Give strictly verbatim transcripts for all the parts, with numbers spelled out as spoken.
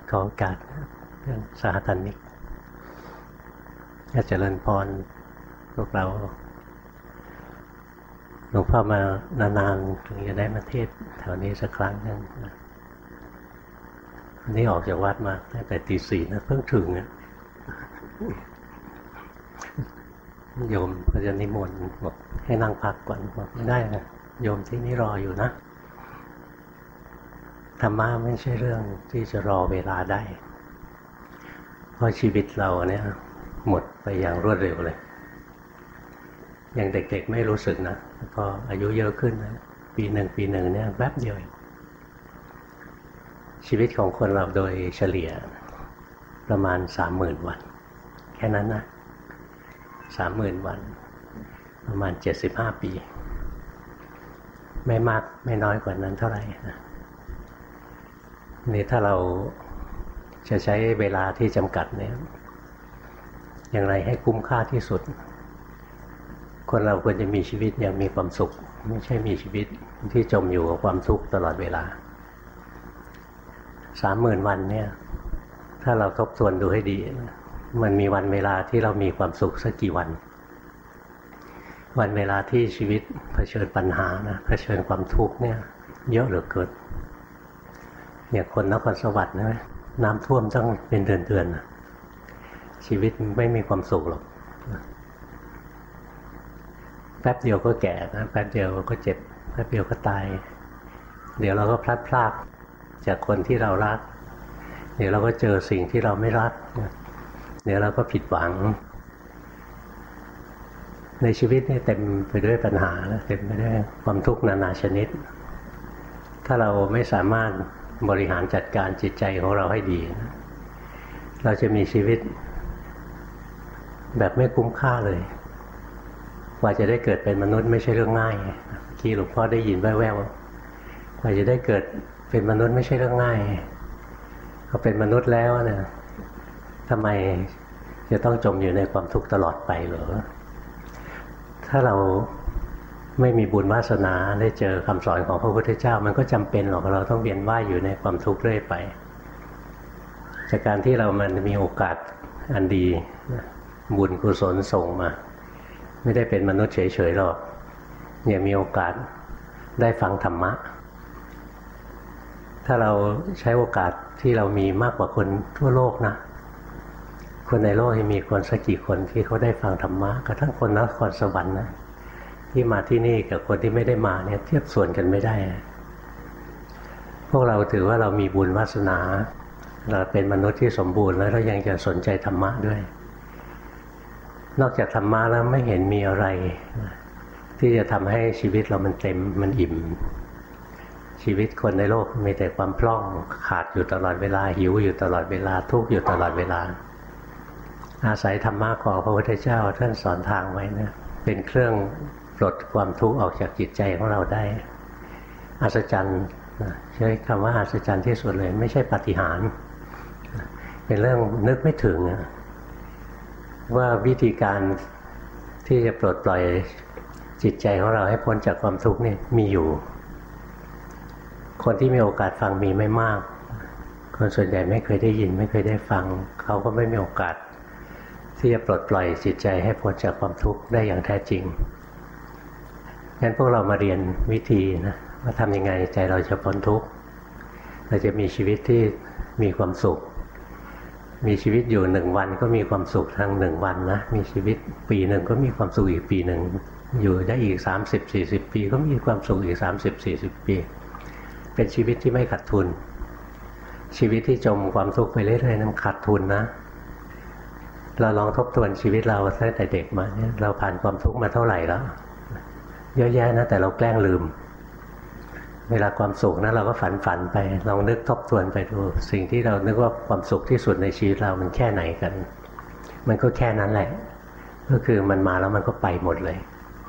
ขอโอกาสเรื่องสหธรรมิกเจริญพรพวกเราหลวงพ่อมานานๆถึงจะได้มาเทศแถวนี้สักครั้งนึงวันนี้ออกจากวัดมาตั้งแต่ตีสี่นะเพิ่งถึงอ่ะโยมก็จะนิมนต์บอกให้นั่งพักก่อนบอกไม่ได้นะโยมที่นี่รออยู่นะธรรมะไม่ใช่เรื่องที่จะรอเวลาได้เพราะชีวิตเราเนี่ยหมดไปอย่างรวดเร็วเลยอย่างเด็กๆไม่รู้สึกนะพออายุเยอะขึ้นนะปีหนึ่งปีหนึ่งเนี่ยแวบเดียวชีวิตของคนเราโดยเฉลี่ยประมาณสามหมื่นวันแค่นั้นนะสามหมื่นวันประมาณเจ็ดสิบห้าปีไม่มากไม่น้อยกว่านั้นเท่าไหร่นะนี่ถ้าเราจะใช้เวลาที่จำกัดเนี่ยอย่างไรให้คุ้มค่าที่สุดคนเราควรจะมีชีวิตอย่างมีความสุขไม่ใช่มีชีวิตที่จมอยู่กับความทุกข์ตลอดเวลาสามหมื่นวันเนี่ยถ้าเราทบทวนดูให้ดีมันมีวันเวลาที่เรามีความสุขสักกี่วันวันเวลาที่ชีวิตเผชิญปัญหานะเผชิญความทุกข์เนี่ยเยอะเหลือเกินอย่างคนนครสวรรค์นะน้ำท่วมต้องเป็นเดือนๆนะชีวิตไม่มีความสุขหรอกแป๊บเดียวก็แก่นะแป๊บเดียวก็เจ็บแป๊บเดียวก็ตายเดี๋ยวเราก็พลัดพรากจากคนที่เรารักเดี๋ยวเราก็เจอสิ่งที่เราไม่รักเดี๋ยวเราก็ผิดหวังในชีวิตนี่เต็มไปด้วยปัญหาและเต็มไปด้วยความทุกข์นานาชนิดถ้าเราไม่สามารถบริหารจัดการจิตใจของเราให้ดีเราจะมีชีวิตแบบไม่คุ้มค่าเลยกว่าจะได้เกิดเป็นมนุษย์ไม่ใช่เรื่องง่ายที่หลวงพ่อได้ยินแว่วๆกว่าจะได้เกิดเป็นมนุษย์ไม่ใช่เรื่องง่ายพอเป็นมนุษย์แล้วเนี่ยทำไมจะต้องจมอยู่ในความทุกข์ตลอดไปเหรอถ้าเราไม่มีบุญวาสนาได้เจอคำสอนของพระพุทธเจ้ามันก็จำเป็นหรอกเราต้องเวียนว่ายอยู่ในความทุกข์เรื่อยไปจากการที่เรามันมีโอกาสอันดีบุญกุศลส่งมาไม่ได้เป็นมนุษย์เฉยๆหรอกยังมีโอกาสได้ฟังธรรมะถ้าเราใช้โอกาสที่เรามีมากกว่าคนทั่วโลกนะคนในโลกมีคนสักกี่คนที่เขาได้ฟังธรรมะกระทั่งคนนครสวรรค์นะที่มาที่นี่กับคนที่ไม่ได้มาเนี่ยเทียบส่วนกันไม่ได้พวกเราถือว่าเรามีบุญวาสนาเราเป็นมนุษย์ที่สมบูรณ์แล้วเรายังจะสนใจธรรมะด้วยนอกจากธรรมะแล้วไม่เห็นมีอะไรที่จะทำให้ชีวิตเรามันเต็มมันอิ่มชีวิตคนในโลกมีแต่ความพร่องขาดอยู่ตลอดเวลาหิวอยู่ตลอดเวลาทุกข์อยู่ตลอดเวลาอาศัยธรรมะของพระพุทธเจ้าท่านสอนทางไว้นะเป็นเครื่องปลดความทุกข์ออกจากจิตใจของเราได้อัศจรรย์ใช้คำว่าอัศจรรย์ที่สุดเลยไม่ใช่ปาฏิหาริย์เป็นเรื่องนึกไม่ถึงว่าวิธีการที่จะปลดปล่อยจิตใจของเราให้พ้นจากความทุกข์นี่มีอยู่คนที่มีโอกาสฟังมีไม่มากคนส่วนใหญ่ไม่เคยได้ยินไม่เคยได้ฟังเขาก็ไม่มีโอกาสที่จะปลดปล่อยจิตใจให้พ้นจากความทุกข์ได้อย่างแท้จริงงั้นพวกเรามาเรียนวิธีนะว่าทำยังไงใจเราจะพ้นทุกข์เราจะมีชีวิตที่มีความสุขมีชีวิตอยู่หนึ่งวันก็มีความสุขทั้งหนึ่งวันนะมีชีวิตปีหนึ่งก็มีความสุขอีกปีหนึ่งอยู่ได้อีกสามสิบสี่สิบปีก็มีความสุขอีกสามสิบสี่สิบปีเป็นชีวิตที่ไม่ขาดทุนชีวิตที่จมความทุกข์ไปเรื่อยๆนั้นขาดทุนนะเราลองทบทวนชีวิตเราตั้งแต่เด็กมาเนี่ยเราผ่านความทุกข์มาเท่าไหร่แล้วเยอะแยะนะแต่เราแกล้งลืมเวลาความสุขนะเราก็ฝันฝันไปลองนึกทบทวนไปดูสิ่งที่เรานึกว่าความสุขที่สุดในชีวิตเรามันแค่ไหนกันมันก็แค่นั้นแหละก็คือมันมาแล้วมันก็ไปหมดเลย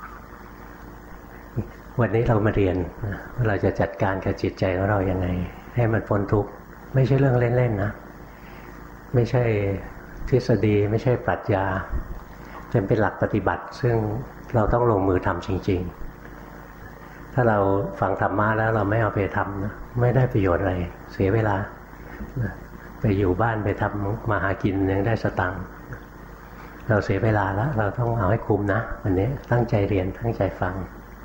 วันนี้เรามาเรียนว่าเราจะจัดการกับจิตใจของเรายังไงให้มันพ้นทุกข์ไม่ใช่เรื่องเล่นๆนะไม่ใช่ทฤษฎีไม่ใช่ปรัชญาเป็นหลักปฏิบัติซึ่งเราต้องลงมือทำจริงๆถ้าเราฟังธรรมะแล้วเราไม่เอาไปทำนะไม่ได้ประโยชน์อะไรเสียเวลาไปอยู่บ้านไปทำมาหากินยังได้สตังค์เราเสียเวลาแล้วเราต้องเอาให้คุ้มนะวันนี้ตั้งใจเรียนตั้งใจฟัง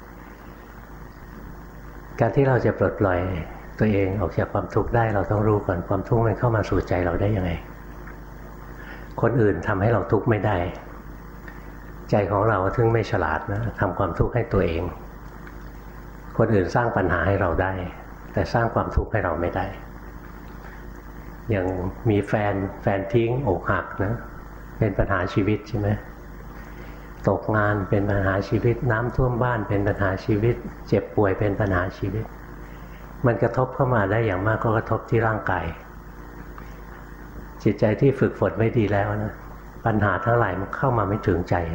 การที่เราจะปลดปล่อยตัวเองออกจากความทุกข์ได้เราต้องรู้ก่อนความทุกข์มันเข้ามาสู่ใจเราได้ยังไงคนอื่นทำให้เราทุกข์ไม่ได้ใจของเราถึงไม่ฉลาดนะทำความทุกข์ให้ตัวเองคนอื่นสร้างปัญหาให้เราได้แต่สร้างความทุกข์ให้เราไม่ได้อย่างมีแฟนแฟนทิ้งอกหักนะเป็นปัญหาชีวิตใช่ไหมตกงานเป็นปัญหาชีวิตน้ำท่วมบ้านเป็นปัญหาชีวิตเจ็บป่วยเป็นปัญหาชีวิตมันกระทบเข้ามาได้อย่างมากก็กระทบที่ร่างกายจิตใจที่ฝึกฝนไว้ดีแล้วนะปัญหาทั้งหลายมันเข้ามาไม่ถึงใจ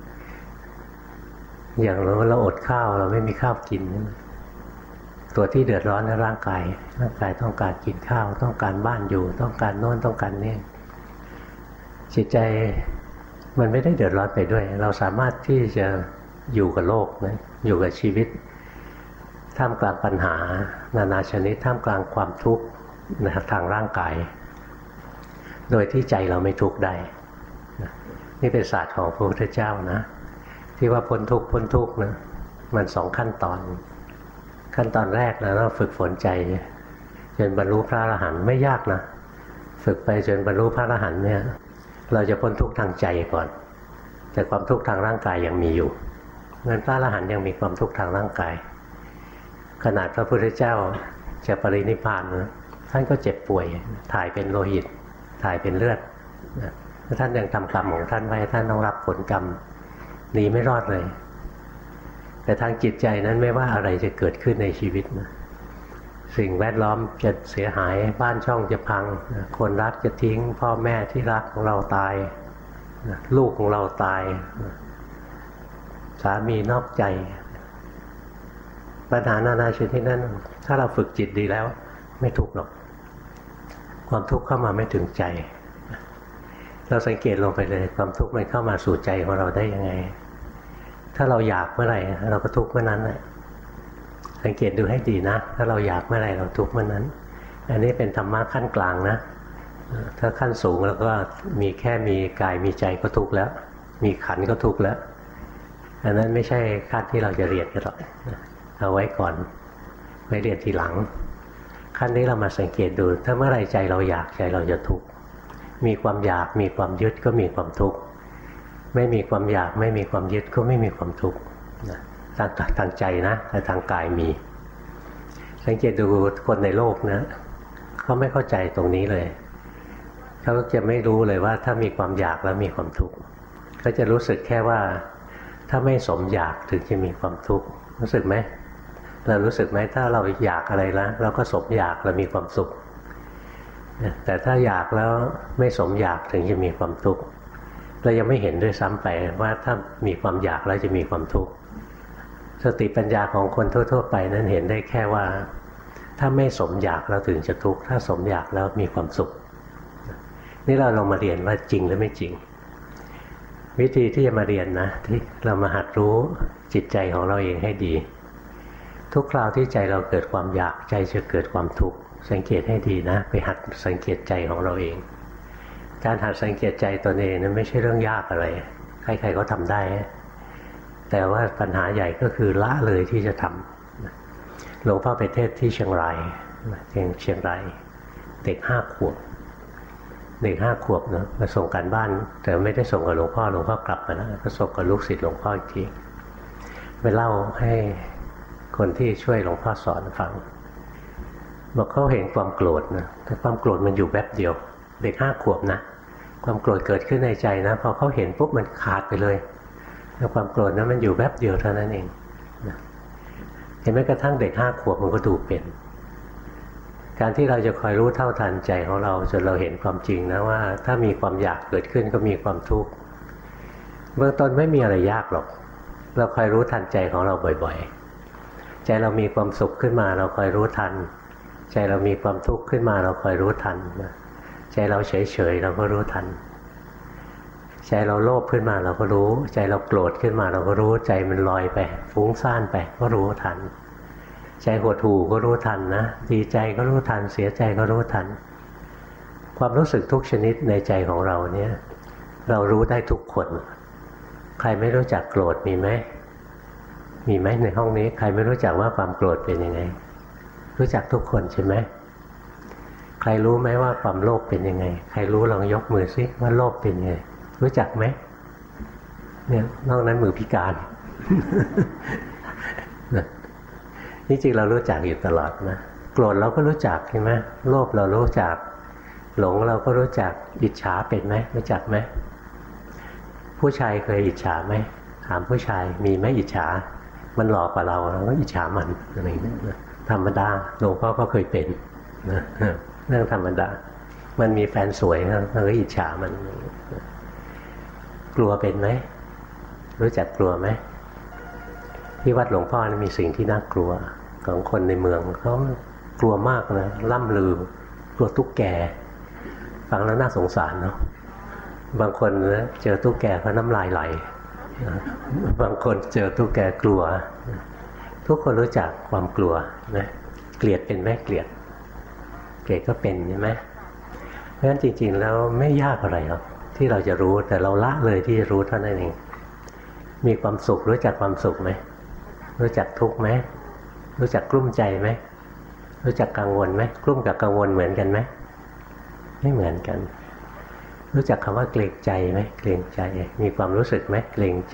อย่างเราเราอดข้าวเราไม่มีข้าวกินตัวที่เดือดร้อนในร่างกายร่างกายต้องการกินข้าวต้องการบ้านอยู่ต้องการโน่นต้องการนี่จิตใจมันไม่ได้เดือดร้อนไปด้วยเราสามารถที่จะอยู่กับโลกนะอยู่กับชีวิตท่ามกลางปัญหานานาชนิดท่ามกลางความทุกข์ทางร่างกายโดยที่ใจเราไม่ทุกข์ได้นี่เป็นศาสตร์ของพระพุทธเจ้านะที่ว่าพ้นทุกข์พ้นทุกข์นะมันสองขั้นตอนขั้นตอนแรกนะเราฝึกฝนใจจนบรรลุพระอรหันต์ไม่ยากนะฝึกไปจนบรรลุพระอรหันต์เนี่ยเราจะพ้นทุกข์ทางใจก่อนแต่ความทุกข์ทางร่างกายยังมีอยู่เงินพระอรหันต์ยังมีความทุกข์ทางร่างกายขนาดพระพุทธเจ้าจะปรินิพพานนะท่านก็เจ็บป่วยถ่ายเป็นโลหิตถ่ายเป็นเลือดท่านยังทำกรรมของท่านไว้ท่านต้องรับผลกรรมหนีไม่รอดเลยแต่ทางจิตใจนั้นไม่ว่าอะไรจะเกิดขึ้นในชีวิตนะสิ่งแวดล้อมจะเสียหายบ้านช่องจะพังคนรักจะทิ้งพ่อแม่ที่รักของเราตายลูกของเราตายสามีนอกใจปัญหานานาชนิดนั้นถ้าเราฝึกจิตดีแล้วไม่ทุกข์หรอกความทุกข์เข้ามาไม่ถึงใจเราสังเกตลงไปเลยความทุกข์มันเข้ามาสู่ใจของเราได้ยังไงถ้าเราอยากเมื่อไหร่เราก็ทุกข์เมื่อนั้นแหละสังเกตดูให้ดีนะถ้าเราอยากเมื่อไหร่เราทุกข์เมื่อนั้นอันนี้เป็นธรรมะขั้นกลางนะถ้าขั้นสูงแล้วก็มีแค่มีกายมีใจก็ทุกข์แล้วมีขันธ์ก็ทุกข์แล้วอันนั้นไม่ใช่ขั้นที่เราจะเรียนกันหรอกเอาไว้ก่อนไว้เรียนทีหลังขั้นนี้เรามาสังเกตดูถ้าเมื่อไรใจเราอยากใจเราจะทุกข์มีความอยากมีความยึดก็มีความทุกข์ไม่มีความอยากไม่มีความยึดก็ไม่มีความทุกข์ทางทางใจนะแต่ทางกายมีสังเกตดูคนในโลกนะเขาไม่เข้าใจตรงนี้เลยเขาจะไม่รู้เลยว่าถ้ามีความอยากแล้วมีความทุกข์เขาจะรู้สึกแค่ว่าถ้าไม่สมอยากถึงจะมีความทุกข์รู้สึกไหมเรารู้สึกไหมถ้าเราอยากอะไรแล้วเราก็สมอยากเรามีความสุขแต่ถ้าอยากแล้วไม่สมอยากถึงจะมีความทุกข์เรายังไม่เห็นด้วยซ้ำไปว่าถ้ามีความอยากแล้วจะมีความทุกข์สติปัญญาของคนทั่วๆไปนั้นเห็นได้แค่ว่าถ้าไม่สมอยากเราถึงจะทุกข์ถ้าสมอยากแล้วมีความสุขนี่เราลองมาเรียนว่าจริงหรือไม่จริงวิธีที่จะมาเรียนนะที่เรามาหัดรู้จิตใจของเราเองให้ดีทุกคราวที่ใจเราเกิดความอยากใจจะเกิดความทุกข์สังเกตให้ดีนะไปหัดสังเกตใจของเราเองการหัดสังเกตใจตนเองนั้นไม่ใช่เรื่องยากอะไรใครๆก็ทำได้แต่ว่าปัญหาใหญ่ก็คือละเลยที่จะทำหลวงพ่อไปเทศที่เชียงรายเชียงเชียงรายเด็กห้าขวบเด็กห้าขวบนะมาส่งการบ้านแต่ไม่ได้ส่งกับหลวงพ่อหลวงพ่อกลับมาแล้วก็ส่งกับลูกศิษย์หลวงพ่ออีกทีไปเล่าให้คนที่ช่วยหลวงพ่อสอนฟังบอกเขาเห็นความโกรธนะแต่ความโกรธมันอยู่แป๊บเดียวเด็กห้าขวบนะความโกรธเกิดขึ้นในใจนะพอเขาเห็นปุ๊บมันขาดไปเลยแล้วความโกรธนั้นมันอยู่แป๊บเดียวเท่านั้นเองนะเห็นไหมกระทั่งเด็กห้าขวบมันก็ดูเป็นการที่เราจะคอยรู้เท่าทันใจของเราจนเราเห็นความจริงนะว่าถ้ามีความอยากเกิดขึ้นก็มีความทุกข์เบื้องต้นไม่มีอะไรยากหรอกเราคอยรู้ทันใจของเราบ่อยๆใจเรามีความสุขขึ้นมาเราคอยรู้ทันใจเรามีความทุกข์ขึ้นมาเราคอยรู้ทันใจเราเฉยๆเราก็รู้ทันใจเราโลภขึ้นมาเราก็รู้ใจเราโกรธขึ้นมาเราก็รู้ใจมันลอยไปฟุ้งซ่านไปก็รู้ทันใจหดหู่ก็รู้ทันนะดีใจก็รู้ทันเสียใจก็รู้ทันความรู้สึกทุกชนิดในใจของเราเนี่ยเรารู้ได้ทุกคนใครไม่รู้จักโกรธมีไหมมีไหมในห้องนี้ใครไม่รู้จักว่าความโกรธเป็นยังไงรู้จักทุกคนใช่ไหมใครรู้ไหมว่าความโลภเป็นยังไงใครรู้ลองยกมือซิว่าโลภเป็นยังไงรู้จักไหมเนี่ยนอกนั้นมือพิการ นี่จริงเรารู้จักอยู่ตลอดนะโกรธเราก็รู้จักใช่ไหมโลภเรารู้จักหลงเราก็รู้จักอิจฉาเป็นไหมรู้จักไหมผู้ชายเคยอิจฉาไหมถามผู้ชายมีไหมอิจฉามันหลอกกว่าเราเราก็อิจฉามันอะไรอย่างนี้ธรรมดาหลวงพ่อก็เคยเป็นนะเรื่องธรรมดามันมีแฟนสวยเราก็อิจฉามันกลัวเป็นไหมรู้จักกลัวไหมที่วัดหลวงพ่อมีสิ่งที่น่ากลัวของคนในเมืองเขากลัวมากนะล่ำลือกลัวตุ๊กแกฟังแล้วน่าสงสารเนาะบางคนนะเจอตุ๊กแกเขาน้ำลายไหลบางคนเจอตุ๊กแกกลัวทุกคนรู้จักความกลัวนะเกลียดเป็นไหมเกลียดเกลียดก็เป็นใช่ไหมเพราะฉะนั้นจริงๆแล้วไม่ยากอะไรหรอกที่เราจะรู้แต่เราละเลยที่จะรู้เท่านั้นเองมีความสุขรู้จักความสุขไหมรู้จักทุกข์ไหมรู้จักกลุ้มใจไหมรู้จักกังวลไหมกลุ้มกับกังวลเหมือนกันไหมไม่เหมือนกันรู้จักคำว่าเกรงใจไหมเกรงใจมีความรู้สึกไหมเกรงใจ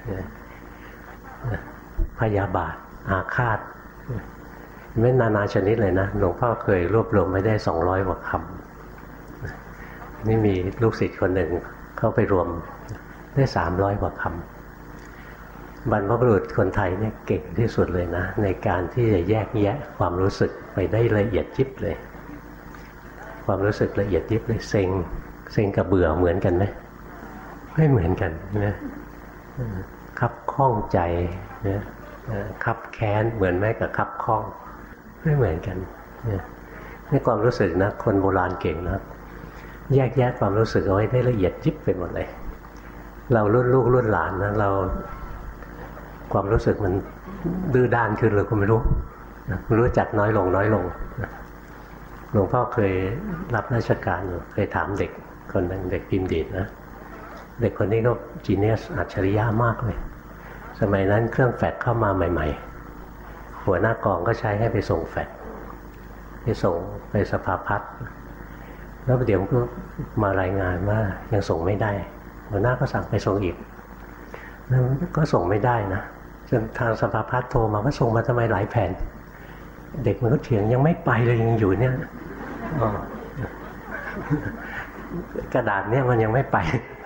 พยาบาทอาฆาตไม่นานาชนิดเลยนะหลวงพ่อเคยรวบรวมไม่ได้สองร้อยกว่าคำนี่มีลูกศิษย์คนหนึ่งเข้าไปรวมได้สามร้อยกว่าคำบรรพบุรุษคนไทยเนี่ยเก่งที่สุดเลยนะในการที่จะแยกแยะความรู้สึกไปได้ละเอียดยิบเลยความรู้สึกละเอียดยิบเลยเซ็งเซ็งกับเบื่อเหมือนกันไหมไม่เหมือนกันนะคับข้องใจนะคับแค้นเหมือนไหมกับคับข้องไม่เหมือนกันนี่ความรู้สึกนะคนโบราณเก่งนะแยกแยะความรู้สึกเอาไว้ได้ละเอียดยิบไปหมดเลยเรารุ่นลูกรุ่นหลานนะเราความรู้สึกมันดื้อด้านขึ้นเลยก็ไม่รู้รู้จักน้อยลงน้อยลงหลวงพ่อเคยรับราชการอยู่เคยถามเด็กคนหนึ่งเด็กพิมพ์ดีดนะเด็กคนนี้ก็จีเนียสอัจฉริยะมากเลยสมัยนั้นเครื่องแฟกซ์เข้ามาใหม่ๆหัวหน้ากองก็ใช้ให้ไปส่งแฟกซ์ไปส่งไปสภาพัฒน์แล้วเดี๋ยวก็มารายงานว่ายังส่งไม่ได้หัวหน้าก็สั่งไปส่งอีกแล้วก็ส่งไม่ได้นะจนทางสภาพัฒน์โทรมาว่าส่งมาทำไมหลายแผ่นเด็กมันก็เถียงยังไม่ไปเลยยังอยู่เนี่ยกระดาษเนี่ยมันยังไม่ไป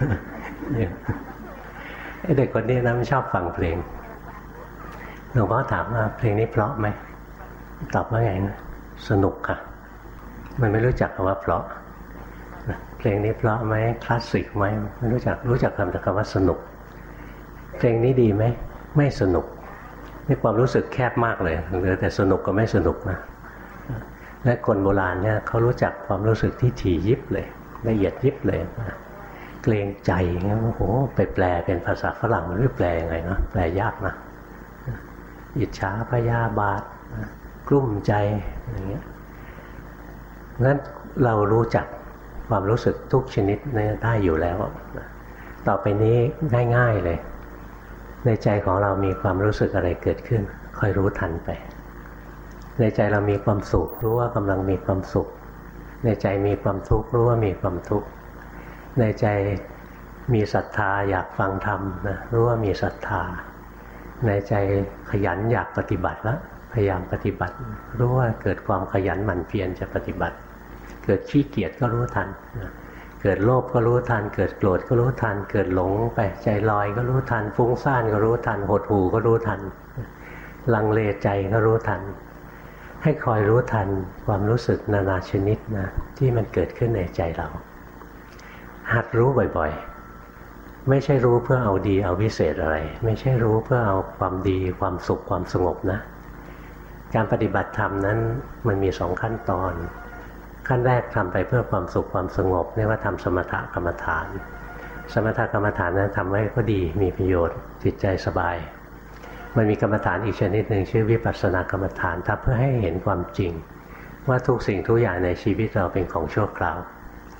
ไอ้เด็กคนนี้นะมันชอบฟังเพลงหลวงพ่อถามว่าเพลงนี้เพราะไหมตอบว่าไงนะสนุกค่ะมันไม่รู้จักคำว่าเพราะเพลงนี้เพราะไหมคลาสสิกไหมไม่รู้จักรู้จักคำแต่คำว่าสนุกเพลงนี้ดีไหมไม่สนุกนี่ความรู้สึกแคบมากเลยเหลือแต่สนุกกับไม่สนุกนะและคนโบราณเนี่ยเขารู้จักความรู้สึกที่ถี่ยิบเลยละเอียดยิบเลยนะเกรงใจงั้นโอ้โหไปแปลเป็นภาษาฝรั่งมันไม่แปลยังไงนะแปลยากนะอิจฉาพยาบาทกลุ้มใจอย่างเงี้ยงั้นเรารู้จักความรู้สึกทุกชนิดได้อยู่แล้วต่อไปนี้ง่ายๆเลยในใจของเรามีความรู้สึกอะไรเกิดขึ้นคอยรู้ทันไปในใจเรามีความสุขรู้ว่ากำลังมีความสุขในใจมีความทุกข์รู้ว่ามีความทุกข์ในใจมีศรัทธาอยากฟังธรรมนะรู้ว่ามีศรัทธาในใจขยันอยากปฏิบัติแล้วพยายามปฏิบัติรู้ว่าเกิดความขยันหมั่นเพียรจะปฏิบัติเกิดขี้เกียจก็รู้ทันนะเกิดโลภก็รู้ทันเกิดโกรธก็รู้ทันเกิดหลงไปใจลอยก็รู้ทันฟุ้งซ่านก็รู้ทันหดหู่ก็รู้ทันลังเลใจก็รู้ทันให้คอยรู้ทันความรู้สึกนานาชนิดนะที่มันเกิดขึ้นในใจเราหัดรู้บ่อยๆไม่ใช่รู้เพื่อเอาดีเอาวิเศษอะไรไม่ใช่รู้เพื่อเอาความดีความสุขความสงบนะการปฏิบัติธรรมนั้นมันมีสองขั้นตอนขั้นแรกทำไปเพื่อความสุขความสงบเรียกว่าทำสมถกรรมฐานสมถกรรมฐานนั้นทำไว้ก็ดีมีประโยชน์จิตใจสบายมันมีกรรมฐานอีกชนิดหนึ่งชื่อวิปัสสนากรรมฐานทำเพื่อให้เห็นความจริงว่าทุกสิ่งทุกอย่างในชีวิตเราเป็นของชั่วคราว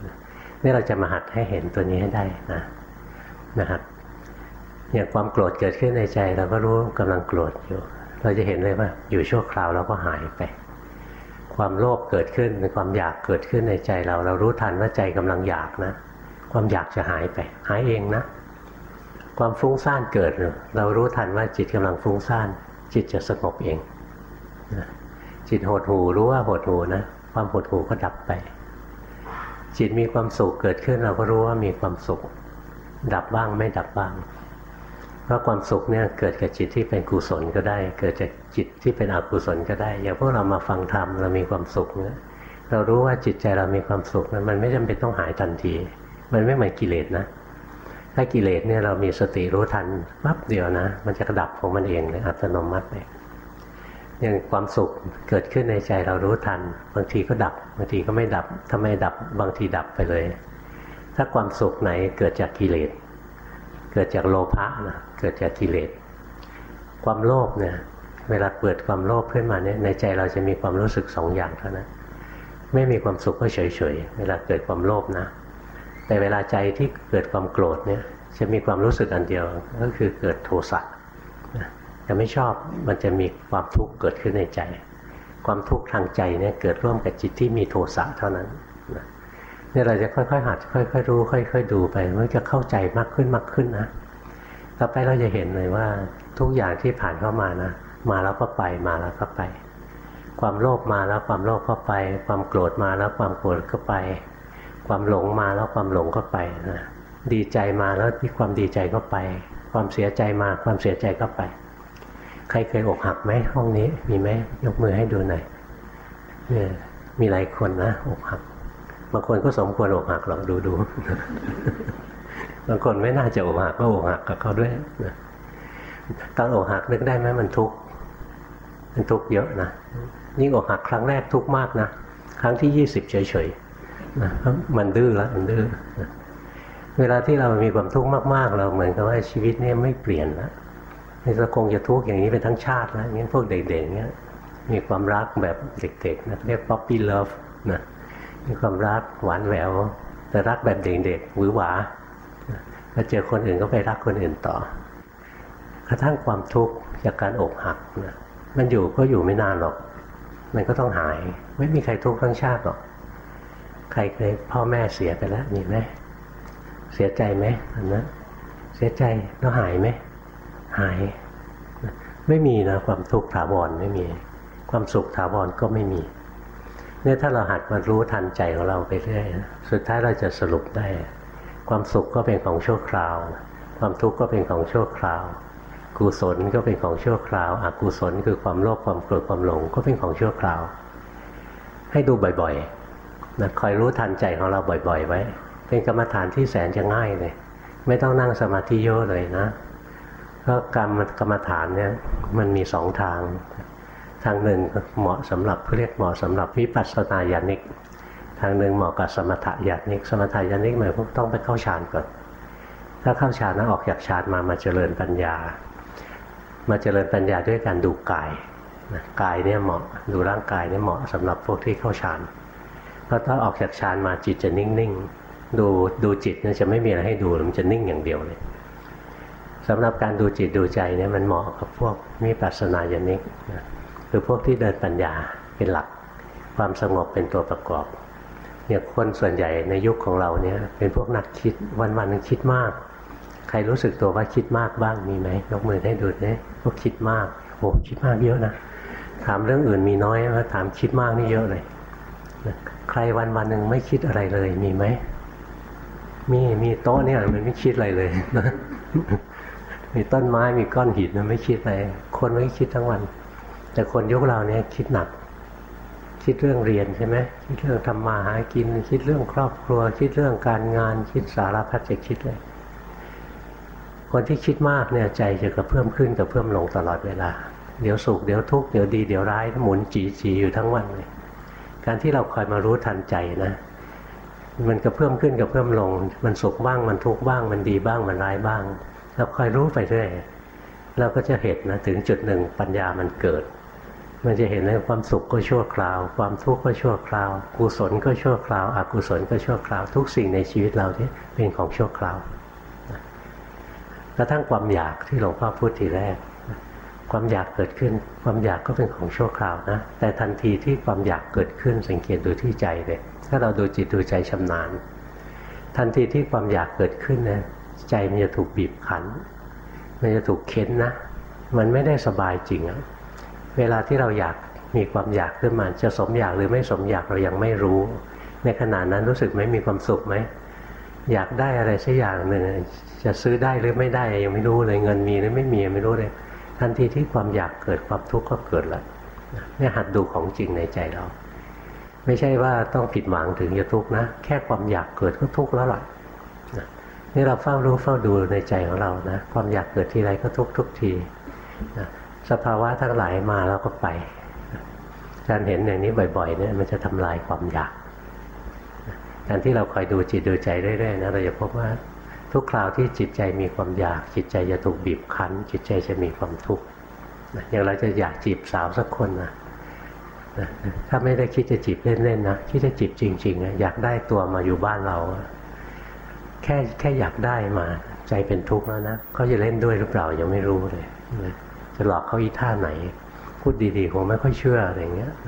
นี่เราจะมาหัดให้เห็นตัวนี้ให้ได้นะนะครับอย่างความโกรธเกิดขึ้นในใจเราก็รู้กำลังโกรธอยู่เราจะเห็นเลยว่าอยู่ชั่วคราวแล้วก็หายไปความโลภเกิดขึ้นในความอยากเกิดขึ้นในใจเราเรารู้ทันว่าใจกำลังอยากนะความอยากจะหายไปหายเองนะความฟุ้งซ่านเกิดเรารู้ทันว่าจิตกำลังฟุ้งซ่านจิตจะสงบเองนะจิตหดหู่รู้ว่าหดหู่นะความหดหู่ก็ดับไปจิตมีความสุขเกิดขึ้นเราก็รู้ว่ามีความสุขดับบ้างไม่ดับบ้างเพราะความสุขเนี่ยเกิดกับจิตที่เป็นกุศลก็ได้เกิดจากจิตที่เป็นอกุศลก็ได้อย่างพวกเรามาฟังธรรมเรามีความสุขเนี่ยเรารู้ว่าจิตใจเรามีความสุขนั้นมันไม่จำเป็นต้องหายทันทีมันไม่เหมือนกิเลสนะถ้ากิเลสเนี่ยเรามีสติรู้ทันปั๊บเดียวนะมันจะกระดับของมันเองเลยอัตโนมัติเลยอย่างความสุขเกิดขึ้นในใจเรารู้ทันบางทีก็ดับบางทีก็ไม่ดับถ้าไม่ดับบางทีดับไปเลยถ้าความสุขไหนเกิดจากกิเลสเกิดจากโลภะนะเกิดจากกิเลสความโลภเนี่ยเวลาเกิดความโลภขึ้นมาเนี่ยในใจเราจะมีความรู้สึกสองอย่างเท่านั้นไม่มีความสุขก็เฉยๆเวลาเกิดความโลภนะแต่เวลาใจที่เกิดความโกรธเนี่ยจะมีความรู้สึกอันเดียวก็คือเกิดโทสะจะไม่ชอบมันจะมีความทุกข์เกิดขึ้นในใจความทุกข์ทางใจเนี่ยเกิดร่วมกับจิตที่มีโทสะเท่านั้นเนี่ยเราจะค่อยๆหัดค่อยๆรู้ค่อยๆดูไปมันจะเข้าใจมากขึ้นมากขึ้นนะต่อไปเราจะเห็นเลยว่าทุกอย่างที่ผ่านเข้ามานะมาแล้วก็ไปมาแล้วก็ไปความโลภมาแล้วความโลภก็ไปความโกรธมาแล้วความโกรธก็ไปความหลงมาแล้วความหลงก็ไปนะดีใจมาแล้วที่ความดีใจก็ไปความเสียใจมาความเสียใจก็ไปใครเคยอกหักไหมห้องนี้มีไหมยกมือให้ดูหน่อยเนี่ยมีหลายคนนะอกหักบางคนก็สมควรอกหักหรอกดูดูบางคนไม่น่าจะอกหักก็อกหักกับเขาด้วยนะตอนอกหักนึกได้ไหมมันทุกข์มันทุกข์เยอะนะยิ่งอกหักครั้งแรกทุกข์มากนะครั้งที่ยี่สิบเฉยๆนะมันดื้อแล้วมันดื้อเวลาที่เรามีความทุกข์มากๆเราเหมือนกับว่าชีวิตนี่ไม่เปลี่ยนแล้วเราคงจะทุกข์อย่างนี้เป็นทั้งชาติแล้วงั้นพวกเด็กๆเนี้ยมีความรักแบบเด็กๆนะเรียก puppy love นะมีความรักหวานแหววแต่รักแบบเด็กๆหวือหวาพอเจอคนอื่นก็ไปรักคนอื่นต่อกระทั่งความทุกข์จากการอกหักนะมันอยู่ก็อยู่ไม่นานหรอกมันก็ต้องหายไม่มีใครทุกข์ทั้งชาติหรอกใครเคยพ่อแม่เสียไปแล้วมีไหมเสียใจไหมอันนั้นเสียใจแล้วหายไหมหายไม่มีนะความทุกข์ถาวรไม่มีความสุขถาวรก็ไม่มีเนี่ยถ้าเราหัดมารู้ทันใจของเราไปเรื่อยสุดท้ายเราจะสรุปได้ความสุขก็เป็นของชั่วคราวความทุกข์ก็เป็นของชั่วคราวกุศลก็เป็นของชั่วคราวอกุศลคือความโลภความโกรธความหลงก็เป็นของชั่วคราวให้ดูบ่อยๆนะคอยรู้ทันใจของเราบ่อยๆไว้เป็นกรรมฐานที่แสนจะง่ายเลยไม่ต้องนั่งสมาธิเยอะเลยนะเพราะกรรมกรรมฐานเนี่ยมันมีสองทางทางหนึ่งเหมาะสำหรับเรียกเหมาะสำหรับวิปัสสนาญาณิกทางหนึ่งเหมาะกับสมถะญาณิกสมถะญาณิกหมายพวกต้องไปเข้าฌานก่อนถ้าเข้าฌานแล้วออกจากฌานมามาเจริญปัญญามาเจริญปัญญาด้วยการดูกายนะกายเนี่ยเหมาะดูร่างกายเนี่ยเหมาะสำหรับพวกที่เข้าฌานเพราะถ้าออกจากฌานมาจิตจะนิ่งๆดูดูจิตเนี่ยจะไม่มีอะไรให้ดูมันจะนิ่งอย่างเดียวเลยสำหรับการดูจิตดูใจเนี่ยมันเหมาะกับพวกวิปัสสนาญาณิกนะคือพวกที่เดินปัญญาเป็นหลักความสงบเป็นตัวประกอบเนี่ยคนส่วนใหญ่ในยุคของเราเนี่ยเป็นพวกนักคิดวันๆนึงคิดมากใครรู้สึกตัวว่าคิดมากบ้างมีไหมยกมือให้ดูเนี่ยพวกคิดมากโอ้คิดมากเยอะนะถามเรื่องอื่นมีน้อยนะถามคิดมากนี่เยอะเลยใครวันๆนึงไม่คิดอะไรเลยมีไหมมีมีโต๊ะเนี่ยมันไม่คิดอะไรเลยนะมีต้นไม้มีก้อนหินมันไม่คิดอะไรคนไม่คิดทั้งวันแต่คนยุคเราเนี่ยคิดหนักคิดเรื่องเรียนใช่ไหมคิดเรื่องทำมาหากินคิดเรื่องครอบครัวคิดเรื่องการงานคิดสารพัดจะคิดเลยคนที่คิดมากเนี่ยใจจะกระเพื่อมขึ้นกระเพื่อมลงตลอดเวลาเดี๋ยวสุขเดี๋ยวทุกข์เดี๋ยวดีเดี๋ยวร้ายหมุนจีจีอยู่ทั้งวันเลยการที่เราคอยมารู้ทันใจนะมันกระเพื่อมขึ้นกระเพื่อมลงมันสุขบ้างมันทุกข์บ้างมันดีบ้างมันร้ายบ้างเราคอยรู้ไปเรื่อยเราก็จะเห็นนะถึงจุดหนึ่งปัญญามันเกิดมันจะเห็นว่าความสุขก็ชั่วคราวความทุกข์ก็ชั่วคราวกุศลก็ชั่วคราวอกุศลก็ชั่วคราวทุกสิ่งในชีวิตเราที่เป็นของชั่วคราวกระทั่งความอยากที่หลวงพ่อพูดทีแรกความอยากเกิดขึ้นความอยากก็เป็นของชั่วคราวนะแต่ทันทีที่ความอยากเกิดขึ้นสังเกตดูที่ใจเลยถ้าเราดูจิตดูใจชำนาญทันทีที่ความอยากเกิดขึ้นนะใจมันจะถูกบีบคั้นมันจะถูกเค้นนะมันไม่ได้สบายจริงอะเวลาที่เราอยากมีความอยากขึ้นมาจะสมอยากหรือไม่สมอยากเรายังไม่รู้ในขณะนั้นรู้สึกไหมมีความสุขไหมอยากได้อะไรสักอย่างหนึ่งจะซื้อได้หรือไม่ได้ยังไม่รู้เลยเงินมีหรือไม่มียังไม่รู้เลยทันทีที่ความอยากเกิดความทุกข์ก็เกิดแล้วเนี่ยหัดดูของจริงในใจเราไม่ใช่ว่าต้องผิดหวังถึงจะทุกข์นะแค่ความอยากเกิดก็ทุกข์แล้วล่ะนี่เราเฝ้ารู้เฝ้าดูในใจของเรานะความอยากเกิดทีไรก็ทุกทุกทีนะสภาวะทั้งหลายมาแล้วก็ไปการเห็นอย่างนี้บ่อยๆเนี่ยมันจะทำลายความอยากการที่เราคอยดูจิตดูใจเรื่อยๆนะเราจะพบว่าทุกคราวที่จิตใจมีความอยากจิตใจจะถูกบีบคั้นจิตใจจะมีความทุกข์อย่างเราจะอยากจีบสาวสักคนนะถ้าไม่ได้คิดจะจีบเล่นๆนะคิดจะจีบจริงๆนะอยากได้ตัวมาอยู่บ้านเราแค่แค่อยากได้มาใจเป็นทุกข์แล้วนะเขาจะเล่นด้วยหรือเปล่ายังไม่รู้เลยจะหลอกเขาอีท่าไหนพูดดีๆคงไม่ค่อยเชื่ออะไรอย่างเงี้ย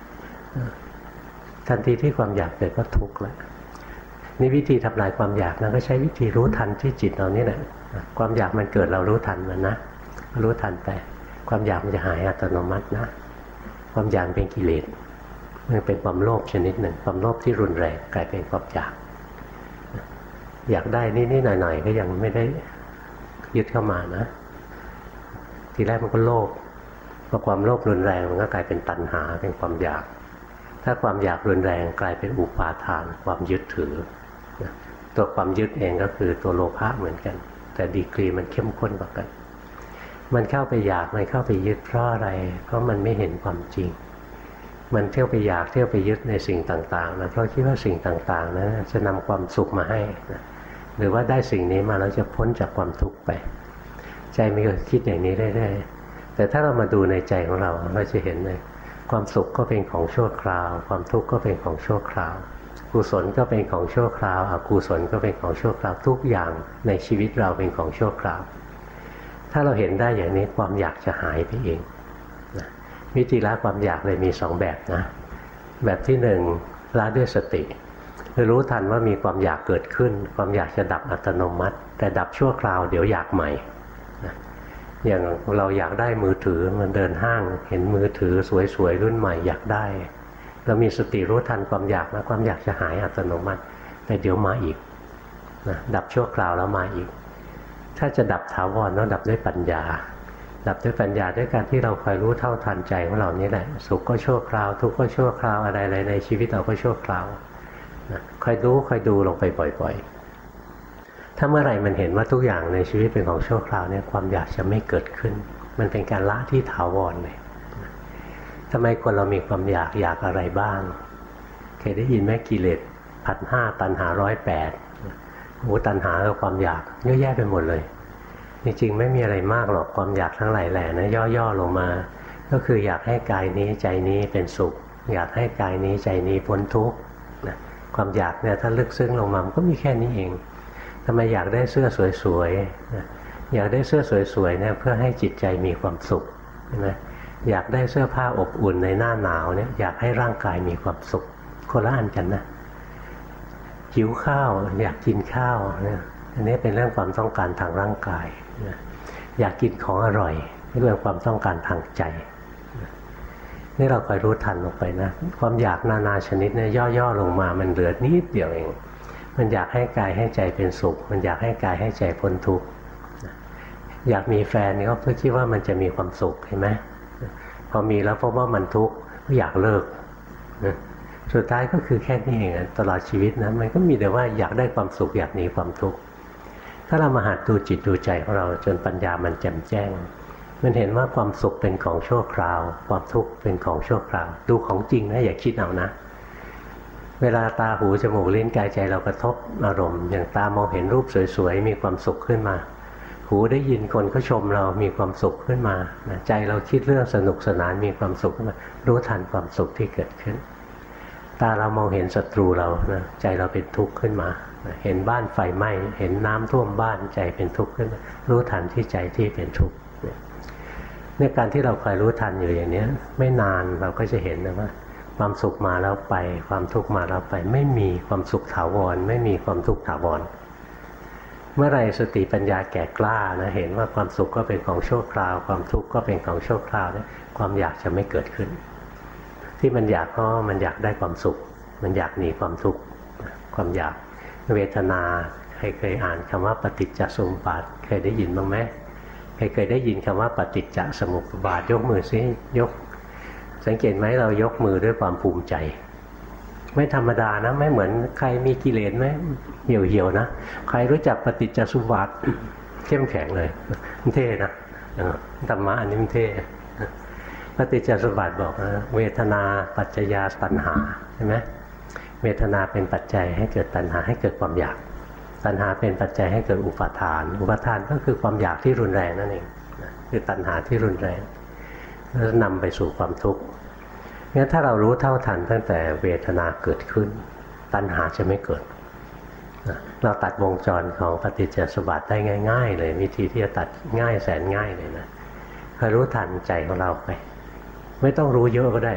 ทันทีที่ความอยากเกิดก็ทุกข์แล้วนี่วิธีทำลายความอยากนะก็ใช้วิธีรู้ทันที่จิตเรานี่แหละความอยากมันเกิดเรารู้ทันมันนะรู้ทันไปความอยากมันจะหายอัตโนมัตินะความอยากเป็นกิเลสมันเป็นความโลภชนิดหนึ่งความโลภที่รุนแรงกลายเป็นความอยากอยากได้นิดๆหน่อยๆก็ยังไม่ได้ยึดเข้ามานะทีแรกมันก็โลภพอความโลภรุนแรงมันก็กลายเป็นตัณหาเป็นความอยากถ้าความอยากรุนแรงกลายเป็นอุปาทานความยึดถือตัวความยึดเองก็คือตัวโลภะเหมือนกันแต่ดีกรีมันเข้มข้นกว่ากันมันเข้าไปอยากมันเข้าไปยึดเพราะอะไรเพราะมันไม่เห็นความจริงมันเที่ยวไปอยากเที่ยวไปยึดในสิ่งต่างๆนะเพราะคิดว่าสิ่งต่างๆนั้นจะนำความสุขมาให้นะหรือว่าได้สิ่งนี้มาแล้วจะพ้นจากความทุกข์ไปใจมันก็คิดอย่างนี้เรื่อยๆแต่ถ้าเรามาดูในใจของเราเราจะเห็นเลยความสุขก็เป็นของชั่วคราวความทุกข์ก็เป็นของชั่วคราวกุศลก็เป็นของชั่วคราวอกุศลก็เป็นของชั่วคราวทุกอย่างในชีวิตเราเป็นของชั่วคราวถ้าเราเห็นได้อย่างนี้ความอยากจะหายไปเองนะวิธีละความอยากเลยมีสองแบบนะแบบที่หนึ่งละด้วยสติคือรู้ทันว่ามีความอยากเกิดขึ้นความอยากจะดับอัตโนมัติแต่ดับชั่วคราวเดี๋ยวอยากใหม่นะอย่างเราอยากได้มือถือมันเดินห้างเห็นมือถือสวยๆรุ่นใหม่อยากได้เรามีสติรู้ทันความอยากนะความอยากจะหายอัตโนมัติแต่เดี๋ยวมาอีกนะดับชั่วคราวแล้วมาอีกถ้าจะดับถาวรต้องดับด้วยปัญญาดับด้วยปัญญาด้วยการที่เราคอยรู้เท่าทันใจของเรานี่แหละสุขก็ชั่วคราวทุกข์ก็ชั่วคราวอะไรๆในชีวิตเราก็ชั่วคราวนะคอยรู้คอยดูลงไปบ่อยๆถ้าเมื่อไหร่มันเห็นว่าทุกอย่างในชีวิตเป็นของชั่วคราวเนี่ยความอยากจะไม่เกิดขึ้นมันเป็นการละที่ถาวรเลยทำไมคนเรามีความอยากอยากอะไรบ้างเคยได้ยินไหมกิเลสพันห้าตัณหาร้อยแปดโอ้ตัณหากับความอยากเยอะแยะไปหมดเลยจริงๆไม่มีอะไรมากหรอกความอยากทั้งหลายแหล่นะย่อๆลงมาก็คืออยากให้กายนี้ใจนี้เป็นสุขอยากให้กายนี้ใจนี้พ้นทุกข์นะความอยากเนี่ยถ้าลึกซึ้งลงมามันก็มีแค่นี้เองทำไมอยากได้เสื้อสวยๆนะอยากได้เสื้อสวยๆเนี่ยเพื่อให้จิตใจมีความสุขใช่ไหมอยากได้เสื้อผ้าอบอุ่นในหน้าหนาวเนี่ยอยากให้ร่างกายมีความสุขคนละอันกันนะหิวข้าวอยากกินข้าวเนี่ยอันนี้เป็นเรื่องความต้องการทางร่างกายนะอยากกินของอร่อยนี่เป็นความต้องการทางใจนะนี่เราคอยรู้ทันลงไปนะความอยากนานาชนิดเนี่ยย่อๆลงมามันเหลือนิดเดียวเองมันอยากให้กายให้ใจเป็นสุขมันอยากให้กายให้ใจพ้นทุกข์นะอยากมีแฟนนี่ก็เพื่อคิดว่ามันจะมีความสุขเห็นไหมพอมีแล้วพบว่ามันทุกข์ก็อยากเลิกนะสุดท้ายก็คือแค่นี้เองตลอดชีวิตนะมันก็มีแต่ว่าอยากได้ความสุขอยากหนีความทุกข์ถ้าเรามาหัดดูจิตดูใจของเราจนปัญญามันแจ่มแจ้งมันเห็นว่าความสุขเป็นของชั่วคราวความทุกข์เป็นของชั่วคราวดูของจริงนะอย่าคิดเอานะเวลาตาหูจมูกลิ้นกายใจเรากระทบอารมณ์อย่างตามองเห็นรูปสวยๆมีความสุขขึ้นมาคหูได้ยินคนเขาชมเรามีความสุขขึ้นมาใจเราคิดเรื่องสนุกสนานมีความสุขขึ้นมารู้ทันความสุขที่เกิดขึ้นตาเรามองเห็นศัตรูเรานะใจเราเป็นทุกข์ขึ้นมาเห็นบ้านไฟไหม้เห็นน้ำท่วมบ้านใจเป็นทุกข์ขึ้นมารู้ทันที่ใจที่เป็นทุกข์ในการที่เราคอยรู้ทันอยู่อย่างนี้ไม่นานเราก็จะเห็นนะว่าความสุขมาแล้วไปความทุกข์มาแล้วไปไม่มีความสุขถาวรไม่มีความทุกข์ถาวรเมื่อไรสติปัญญาแก่กล้านะเห็นว่าความสุขก็เป็นของชั่วคราวความทุกข์ก็เป็นของชั่วคราวเนี่ยความอยากจะไม่เกิดขึ้นที่มันอยากก็มันอยากได้ความสุขมันอยากหนีความทุกข์ความอยากเวทนาใครเคยอ่านคำว่าปฏิจจสมุปบาทเคยได้ยินบ้างไหมใครเคยได้ยินคำว่าปฏิจจสมุปบาทยกมือซิยกสังเกตไหมเรายกมือด้วยความภูมิใจไม่ธรรมดานะไม่เหมือนใครมีกิเลสไหมเหี่ยวเหี่ยวนะใครรู้จักปฏิจจสมุปบาทเข้มแข็งเลยมันเท่นะธรรมะอันนี้มันเท่ปฏิจจสมุปบาทบอกนะเวทนาปัจจยาตัณหาใช่ไหมเวทนาเป็นปัจจัยให้เกิดตัณหาให้เกิดความอยากตัณหาเป็นปัจจัยให้เกิดอุปาทานอุปาทานก็คือความอยากที่รุนแรงนั่นเองคือตัณหาที่รุนแรงแล้วนำไปสู่ความทุกข์งั้นถ้าเรารู้เท่าทันตั้งแต่เวทนาเกิดขึ้นตัณหาจะไม่เกิดเราตัดวงจรของปฏิจจสมุปบาทได้ง่ายๆเลยวิธีที่จะตัดง่ายแสนง่ายเลยนะคอยรู้ทันใจของเราไปไม่ต้องรู้เยอะก็ได้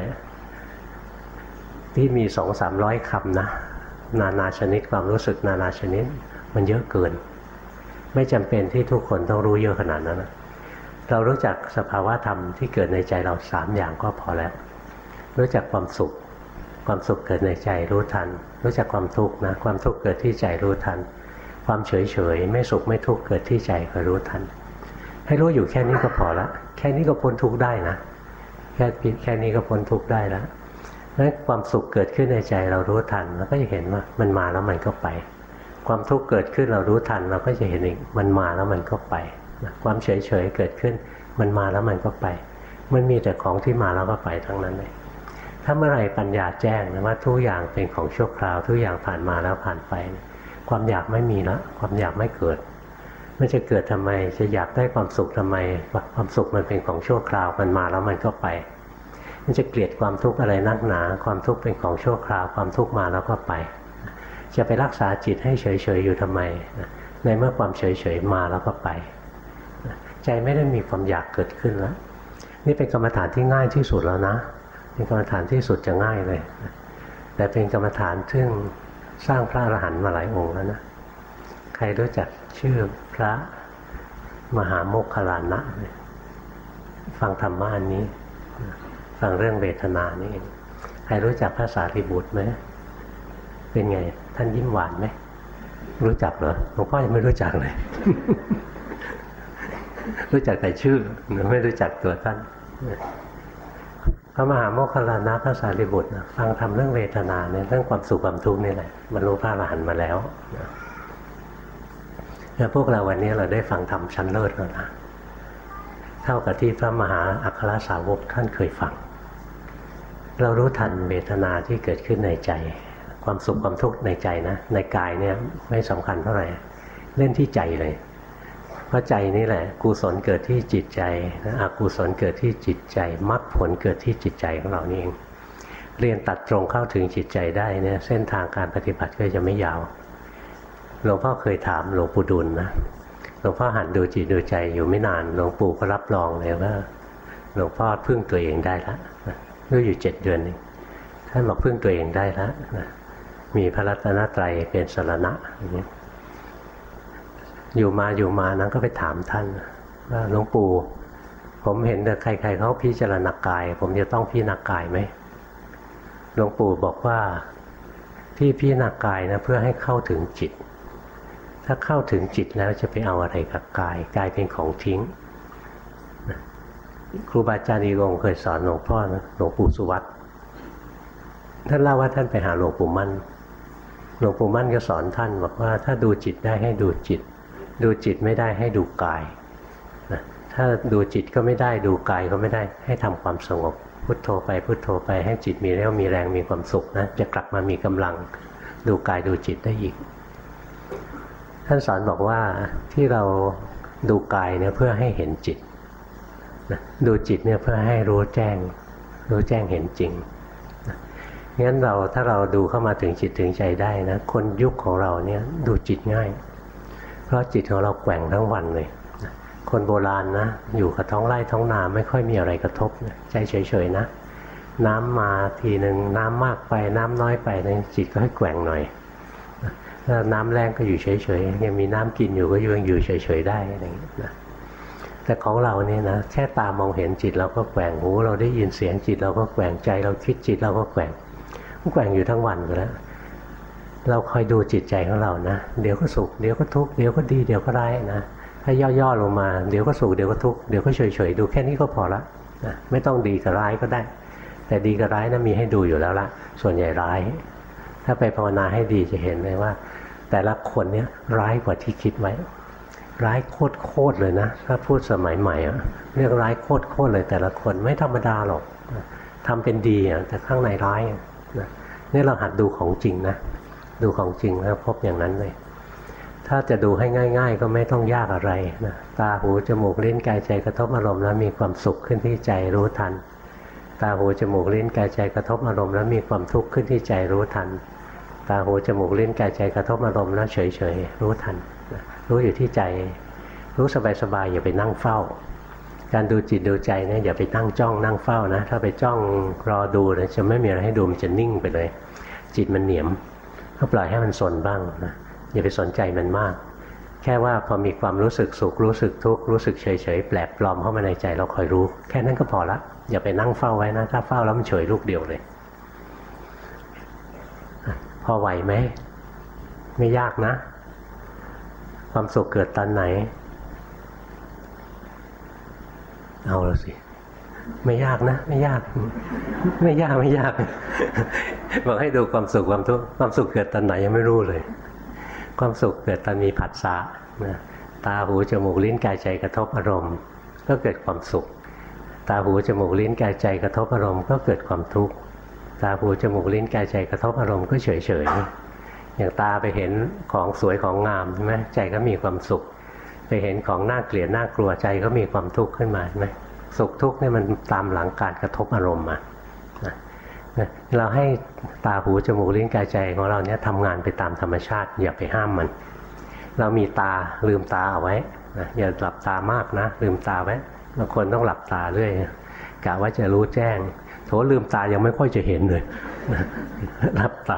ที่มีสองสามร้อยคำนะนานาชนิดความรู้สึกนานาชนิดมันเยอะเกินไม่จำเป็นที่ทุกคนต้องรู้เยอะขนาดนั้นนะเรารู้จักสภาวะธรรมที่เกิดในใจเราสามอย่างก็พอแล้วรู้จักความสุขความสุขเกิดในใจรู้ทันรู้จักความทุกข์นะความทุกข์เกิดที่ใจรู้ทันความเฉยเฉยไม่สุขไม่ทุกข์เกิดที่ใจก็รู้ทันให้รู้อยู่แค่นี้ก็พอละแค่นี้ก็พ้นทุกข์ได้นะแค่แค่นี้ก็พ้นทุกข์ได้แล้วนั้นความสุขเกิดขึ้นในใจเรารู้ทันเราก็จะเห็นว่ามันมาแล้วมันก็ไปความทุกข์เกิดขึ้นเรารู้ทันเราก็จะเห็นอีกมันมาแล้วมันก็ไปความเฉยเฉยเกิดขึ้นมันมาแล้วมันก็ไปมันมีแต่ของที่มาแล้วก็ไปทั้งนั้นเลยถ้าเมื่อไหร่ปัญญาแจ้งนะว่าทุกอย่างเป็นของชั่วคราวทุกอย่างผ่านมาแล้วผ่านไปความอยากไม่มีแล้วความอยากไม่เกิดมันจะเกิดทำไมจะอยากได้ความสุขทำไมความสุขมันเป็นของชั่วคราวมันมาแล้วมันก็ไปมันจะเกลียดความทุกข์อะไรนักหนาความทุกข์เป็นของชั่วคราวความทุกข์มาแล้วก็ไปจะไปรักษาจิตให้เฉยๆอยู่ทำไมในเมื่อความเฉยๆมาแล้วก็ไปใจไม่ได้มีความอยากเกิดขึ้นแล้วนี่เป็นกรรมฐานที่ง่ายที่สุดแล้วนะเป็นกรรมฐานที่สุดจะง่ายเลยแต่เป็นกรรมฐานซึ่งสร้างพระอรหันต์มาหลายองค์แล้วนะใครรู้จักชื่อพระมหาโมคคัลลานะฟังธรรมะอันนี้ฟังเรื่องเวทนานี่เองใครรู้จักพระสารีบุตรไหมเป็นไงท่านยิ้มหวานไหมรู้จักเหรอหลวงพ่อยังไม่รู้จักเลย รู้จักแต่ชื่อไม่รู้จักตัวท่านพระมหาโมคคัลลานะพระสารีบุตรนะฟังทำเรื่องเวทนาเนี่ยเรื่องความสุขความทุกข์นี่แหละบรรลุพระอรหันต์มาแล้วแล้วพวกเราวันนี้เราได้ฟังธรรมชั้นเลิศแล้วนะเท่ากับที่พระมหาอัครสาวกท่านเคยฟังเรารู้ทันเวทนาที่เกิดขึ้นในใจความสุขความทุกข์ในใจนะในกายเนี่ยไม่สำคัญเท่าไหร่เล่นที่ใจเลยเพราะใจนี่แหละกุศลเกิดที่จิตใจอกุศลเกิดที่จิตใจมรรคผลเกิดที่จิตใจของเรานี่เองเรียนตัดตรงเข้าถึงจิตใจได้เนี่ยเส้นทางการปฏิบัติก็จะไม่ยาวหลวงพ่อเคยถามหลวงปู่ดุลนะหลวงพ่อหัดดูจิตดูใจอยู่ไม่นานหลวงปู่ก็รับรองเลยว่าหลวงพ่อพึ่งตัวเองได้แล้วก็อยู่เจ็ดเดือนเองท่านบอกพึ่งตัวเองได้แล้วมีพระรัตนตรัยเป็นสรณะอย่างนี้อยู่มาอยู่มานั้นก็ไปถามท่านว่าหลวงปู่ผมเห็นแต่ใครๆเขาพิจารณากายผมจะต้องพิจารณากายไหมหลวงปู่บอกว่าที่พิจารณากายนะเพื่อให้เข้าถึงจิตถ้าเข้าถึงจิตแล้วจะไปเอาอะไรกับกายกายเป็นของทิ้งครูบาอาจารย์อีกองค์เคยสอนหลวงพ่อนะหลวงปู่สุวัตท่านเล่าว่าท่านไปหาหลวงปู่มั่นหลวงปู่มั่นก็สอนท่านบอกว่าถ้าดูจิตได้ให้ดูจิตดูจิตไม่ได้ให้ดูกายถ้าดูจิตก็ไม่ได้ดูกายก็ไม่ได้ให้ทำความสงบพุทโธไปพุทโธไปให้จิตมีเรี่ยวมีแรงมีความสุขนะจะกลับมามีกำลังดูกายดูจิตได้อีกท่านสอนบอกว่าที่เราดูกายเนี่ยเพื่อให้เห็นจิตนะดูจิตเนี่ยเพื่อให้รู้แจ้งรู้แจ้งเห็นจริงนะงั้นเราถ้าเราดูเข้ามาถึงจิตถึงใจได้นะคนยุคของเราเนี่ยดูจิตง่ายเพราะจิตของเราแกว่งทั้งวันเลยนะคนโบราณนะอยู่กับท้องไร่ท้องนาไม่ค่อยมีอะไรกระทบนะใจเฉยๆนะน้ำมาทีหนึ่งน้ำมากไปน้ำน้อยไปนะจิตก็ให้แกว่งหน่อยถ้าน้ำแรงก็อยู่เฉยๆยังมีน้ำกินอยู่ก็ยังอยู่เฉยๆได้อะไรอย่างนี้นะแต่ของเราเนี่ยนะแค่ตามองเห็นจิตเราก็แกว่งหูเราได้ยินเสียงจิตเราก็แกว่งใจเราคิดจิตเราก็แกว่งแกว่งอยู่ทั้งวันไปแล้วเราคอยดูจิตใจของเรานะเดี๋ยวก็สุขเดี๋ยวก็ทุกข์เดี๋ยวก็ดีเดี๋ยวก็ร้ายนะถ้าย่อๆลงมาเดี๋ยวก็สุขเดี๋ยวก็ทุกข์เดี๋ยวก็เฉยๆดูแค่นี้ก็พอละนะไม่ต้องดีกับร้ายก็ได้แต่ดีกับร้ายนะมีให้ดูอยู่แล้วละส่วนใหญ่ร้ายถ้าไปภาวนาให้ดีจะเห็นเลยว่าแต่ละคนเนี้ยร้ายกว่าที่คิดไว้ร้ายโคตรๆเลยนะถ้าพูดสมัยใหม่อะเรียกร้ายโคตรๆเลยแต่ละคนไม่ธรรมดาหรอกทำเป็นดีอะแต่ข้างในร้ายนะนี่เราหัดดูของจริงนะดูของจริงแล้วพบอย่างนั้นเลยถ้าจะดูให้ง่ายๆก็ไม่ต้องยากอะไรนะตาหูจมูกลิ้นกายใจกระทบอารมณ์แล้วมีความสุขขึ้นที่ใจรู้ทันตาหูจมูกลิ้นกายใจกระทบอารมณ์แล้วมีความทุกข์ขึ้นที่ใจรู้ทันตาหูจมูกลิ้นกายใจกระทบอารมณ์แล้วเฉยๆรู้ทันรู้อยู่ที่ใจรู้สบายๆอย่าไปนั่งเฝ้าการดูจิตดูใจเนี่ยอย่าไปนั่งจ้องนั่งเฝ้านะถ้าไปจ้องรอดูเนี่ยจะไม่มีอะไรให้ดูมันจะนิ่งไปเลยจิตมันเหนียมก็ปล่อยให้มันสนบ้างนะอย่าไปสนใจมันมากแค่ว่าพอมีความรู้สึกสุขรู้สึกทุกข์รู้สึกเฉยๆแปลกปลอมเข้ามาในใจเราคอยรู้แค่นั้นก็พอละอย่าไปนั่งเฝ้าไว้นะถ้าเฝ้าแล้วมันเฉยลูกเดียวเลยพอไหวไหมไม่ยากนะความสุขเกิดตอนไหนเอาละสิไม่ยากนะไม่ยากไม่ยากไม่ยากบอกให้ดูความสุขความทุกข์ความสุขเกิดตอนไหนยังไม่รู้เลยความสุขเกิดตอนมีผัสสะนะตาหูจมูกลิ้นกายใจกระทบอารมณ์ก็เกิดความสุขตาหูจมูกลิ้นกายใจกระทบอารมณ์ก็เกิดความทุกข์ตาหูจมูกลิ้นกายใจกระทบอารมณ์ก็เฉยเฉยอย่างตาไปเห็นของสวยของงามใช่ไหมใจก็มีความสุขไปเห็นของน่าเกลียดน่ากลัวใจก็มีความทุกข์ขึ้นมาใช่ไหมสุขทุกข์นี่มันตามหลังการกระทบอารมณ์มาเราให้ตาหูจมูกลิ้นกายใจของเราเนี่ยทำงานไปตามธรรมชาติอย่าไปห้ามมันเรามีตาลืมตาเอาไว้นะอย่าหลับตามากนะลืมตาไว้บางคนต้องหลับตาเรื่อยกะว่าจะรู้แจ้งโถลืมตายังไม่ค่อยจะเห็นเลยหลับตา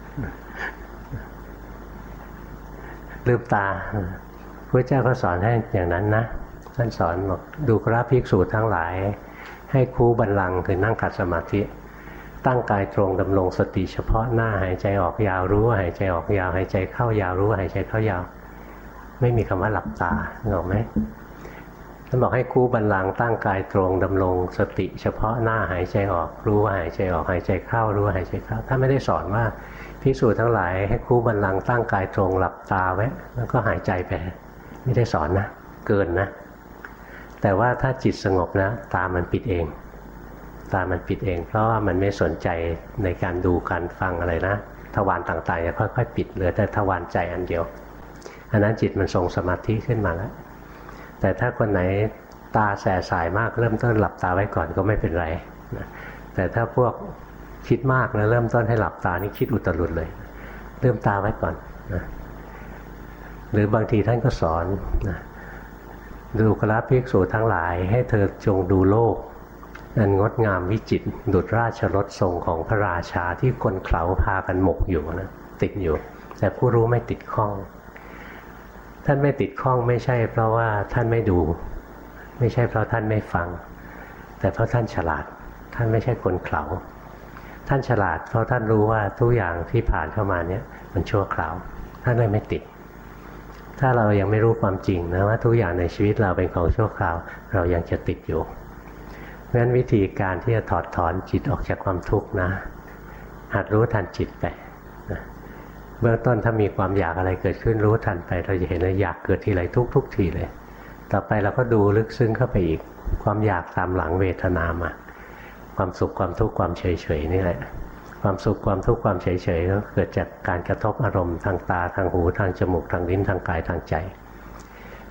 ลืมตาพระเจ้าก็สอนให้อย่างนั้นนะท่านสอนบอกดูกราภิกษุทั้งหลายให้คูบัลลังก์คือนั่งขัดสมาธิตั้งกายตรงดำรงสติเฉพาะหน้าหายใจออกยาวรู้ว่าหายใจออกยาวหายใจเข้ายาวรู้ว่าหายใจเข้ายาวไม่มีคำว่าหลับตาเห็นไหมท่านบอกให้คูบัลลังก์ตั้งกายตรงดำรงสติเฉพาะหน้าหายใจออกรู้ว่าหายใจออกหายใจเข้ารู้ว่าหายใจเข้าถ้าไม่ได้สอนว่าภิกษุทั้งหลายให้คูบัลลังก์ตั้งกายตรงหลับตาไว้แล้วก็หายใจไปไม่ได้สอนนะเกินนะแต่ว่าถ้าจิตสงบนะตามันปิดเองตามันปิดเองเพราะว่ามันไม่สนใจในการดูการฟังอะไรนะทวารต่างๆจะค่อยๆปิดเหลือแต่ทวารใจอันเดียวอันนั้นจิตมันทรงสมาธิขึ้นมาแล้วแต่ถ้าคนไหนตาแสสายมากเริ่มต้นหลับตาไว้ก่อนก็ไม่เป็นไรนะแต่ถ้าพวกคิดมากนะเริ่มต้นให้หลับตานี่คิดอุตรุดเลยเริ่มตาไว้ก่อนนะหรือบางทีท่านก็สอนนะดูกราภิกษุทั้งหลายให้เธอจงดูโลกอันงดงามวิจิตรดุจราชรถทรงของพระราชาที่คนเขาพากันหมกอยู่นะติดอยู่แต่ผู้รู้ไม่ติดข้องท่านไม่ติดข้องไม่ใช่เพราะว่าท่านไม่ดูไม่ใช่เพราะท่านไม่ฟังแต่เพราะท่านฉลาดท่านไม่ใช่คนเขาท่านฉลาดเพราะท่านรู้ว่าทุกอย่างที่ผ่านเข้ามาเนี่ยมันชั่วคราวท่านเลยไม่ติดถ้าเรายังไม่รู้ความจริงนะว่าทุกอย่างในชีวิตเราเป็นของชั่วคราวเรายังจะติดอยู่เพราะฉะนั้นวิธีการที่จะถอดถอนจิตออกจากความทุกข์นะหัดรู้ทันจิตไปนะเบื้องต้นถ้ามีความอยากอะไรเกิดขึ้นรู้ทันไปเราจะเห็นว่าอยากเกิดทีไรทุกทุกทีเลยต่อไปเราก็ดูลึกซึ้งเข้าไปอีกความอยากตามหลังเวทนามาความสุขความทุกข์ความเฉยเฉยนี่แหละความสุขความทุกข์ความเฉยเฉยก็เกิดจากการกระทบอารมณ์ทางตาทางหูทางจมูกทางลิ้นทางกายทางใจ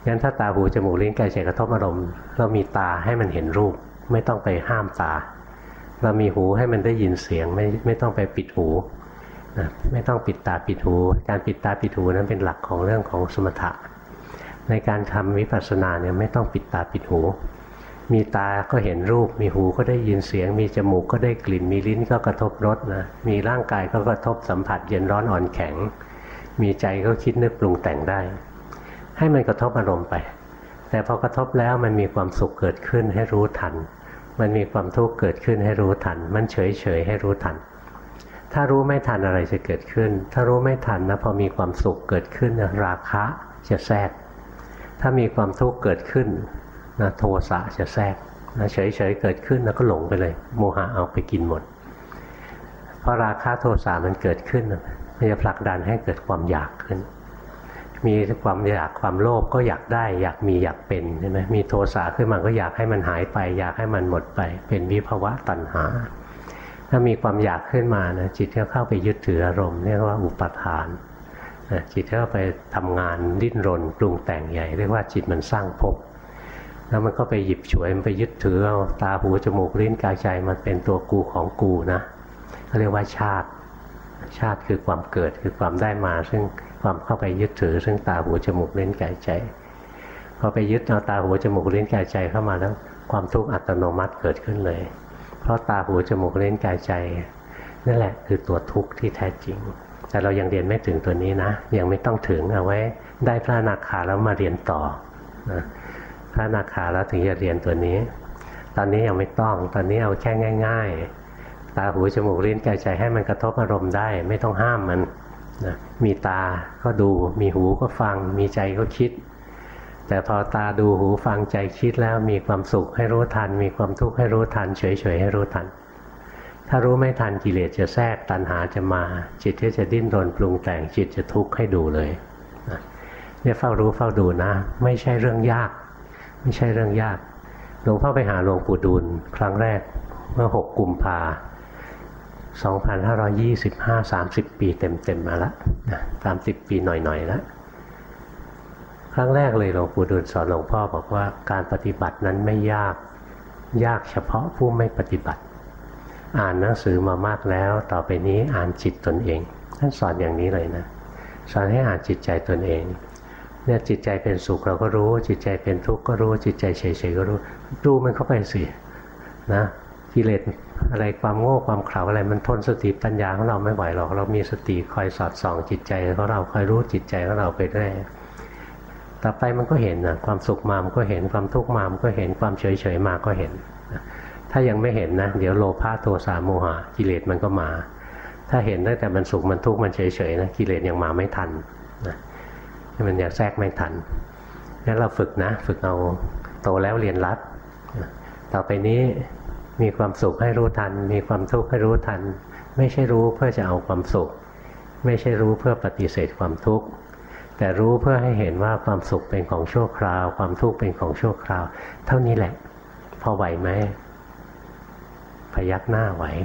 งั้นถ้าตาหูจมูกลิ้นกายใจกระทบอารมณ์เรามีตาให้มันเห็นรูปไม่ต้องไปห้ามตาเรามีหูให้มันได้ยินเสียงไม่ไม่ต้องไปปิดหูนะไม่ต้องปิดตาปิดหูการปิดตาปิดหูนั้นเป็นหลักของเรื่องของสมถะในการทำวิปัสสนาเนี่ยไม่ต้องปิดตาปิดหูมีตาก็เห็นรูปมีหูก็ได้ยินเสียงมีจมูกก็ได้กลิ่นมีลิ้นก็กระทบรสนะมีร่างกายก็กระทบสัมผัสเย็นร้อนอ่อนแข็งมีใจก็คิดนึกปรุงแต่งได้ให้มันกระทบอารมณ์ไปแต่พอกระทบแล้วมันมีความสุขเกิดขึ้นให้รู้ทันมันมีความทุกข์เกิดขึ้นให้รู้ทันมันเฉยเฉยให้รู้ทันถ้ารู้ไม่ทันอะไรจะเกิดขึ้นถ้ารู้ไม่ทันนะพอมีความสุขเกิดขึ้นนะราคะจะแทรกถ้ามีความทุกข์เกิดขึ้นนะโทสะจะแทรกนะเฉยเฉยเกิดขึ้นแล้วก็หลงไปเลยโมหะเอาไปกินหมดเพราะราคะโทสะมันเกิดขึ้นมันจะผลักดันให้เกิดความอยากขึ้นมีความอยากความโลภก็อยากได้อยากมีอยากเป็นใช่ไหมมีโทสะขึ้นมาก็อยากให้มันหายไปอยากให้มันหมดไปเป็นวิภวะตัณหาถ้ามีความอยากขึ้นมานะจิตก็เข้าไปยึดถืออารมณ์เรียกว่าอุปาทานจิตเข้าไปทำงานดิ้นรนปรุงแต่งใหญ่เรียกว่าจิตมันสร้างภพแล้วมันก็ไปหยิบฉวยมันไปยึดถือเอาตาหูจมูกลิ้นกายใจมันเป็นตัวกูของกูนะเขาเรียกว่าชาติชาติคือความเกิดคือความได้มาซึ่งความเข้าไปยึดถือซึ่งตาหูจมูกลิ้นกายใจพอไปยึดเอาตาหูจมูกลิ้นกายใจเข้ามาแล้วความทุกข์อัตโนมัติเกิดขึ้นเลยเพราะตาหูจมูกลิ้นกายใจนั่นแหละคือตัวทุกข์ที่แท้จริงแต่เรายังเรียนไม่ถึงตัวนี้นะยังไม่ต้องถึงเอาไว้ได้พระอนาคาแล้วมาเรียนต่อนะพระอนาคาแล้วถึงจะเรียนตัวนี้ตอนนี้ยังไม่ต้องตอนนี้เอาแค่ง่ายๆตาหูจมูกลิ้นกายใจให้มันกระทบอารมณ์ได้ไม่ต้องห้ามมันนะมีตาก็ดูมีหูก็ฟังมีใจก็คิดแต่พอตาดูหูฟังใจคิดแล้วมีความสุขให้รู้ทันมีความทุกข์ให้รู้ทันเฉยๆให้รู้ทันถ้ารู้ไม่ทันกิเลสจะแทรกตัณหาจะมาจิตที่จะดิ้นรนปรุงแต่งจิตจะทุกข์ให้ดูเลยนะเนี่ยเฝ้ารู้เฝ้าดูนะไม่ใช่เรื่องยากไม่ใช่เรื่องยากหลวงพ่อไปหาหลวงปู่ดูลครั้งแรกเมื่อหกกุมภาสองพันห้าร้อยยี่สิบห้า สามสิบปีเต็มๆมาแล้วนะสามสิบปีหน่อยๆแล้วครั้งแรกเลยหลวงปู่ดูลสอนหลวงพ่อบอกว่าการปฏิบัตินั้นไม่ยากยากเฉพาะผู้ไม่ปฏิบัติอ่านหนังสือมามากแล้วต่อไปนี้อ่านจิตตนเองท่านสอนอย่างนี้เลยนะสอนให้อ่านจิตใจตนเองเนี่ยจิตใจเป็นสุขเราก็รู้จิตใจเป็นทุกข์ก็รู้จิตใจเฉยๆก็รู้ดูมันเข้าไปสินะกิเลสอะไรความโง่ความเขลาอะไรมันทนสติปัญญาของเราไม่ไหวหรอกเรามีสติคอยสอดส่องจิตใจของเราคอยรู้จิตใจของเราไปด้วยต่อไปมันก็เห็นนะความสุขมามันก็เห็นความทุกข์มามันก็เห็นความเฉยๆมาก็เห็นถ้ายังไม่เห็นนะเดี๋ยวโลภะโทสะโมหะกิเลสมันก็มาถ้าเห็นตั้งแต่มันสุขมันทุกข์มันเฉยๆนะกิเลสยังมาไม่ทันนะมันยังแทรกไม่ทันงั้นเราฝึกนะฝึกเอาโตแล้วเรียนรัดต่อไปนี้มีความสุขให้รู้ทันมีความทุกข์ให้รู้ทันไม่ใช่รู้เพื่อจะเอาความสุขไม่ใช่รู้เพื่อปฏิเสธความทุกข์แต่รู้เพื่อให้เห็นว่าความสุขเป็นของชั่วคราวความทุกข์เป็นของชั่วคราวเท่านี้แหละพอไหวไหมพยักหน้าไหว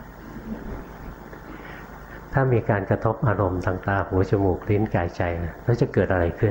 ถ้ามีการกระทบอารมณ์ทางตาหูจมูกลิ้นกายใจแล้วจะเกิดอะไรขึ้น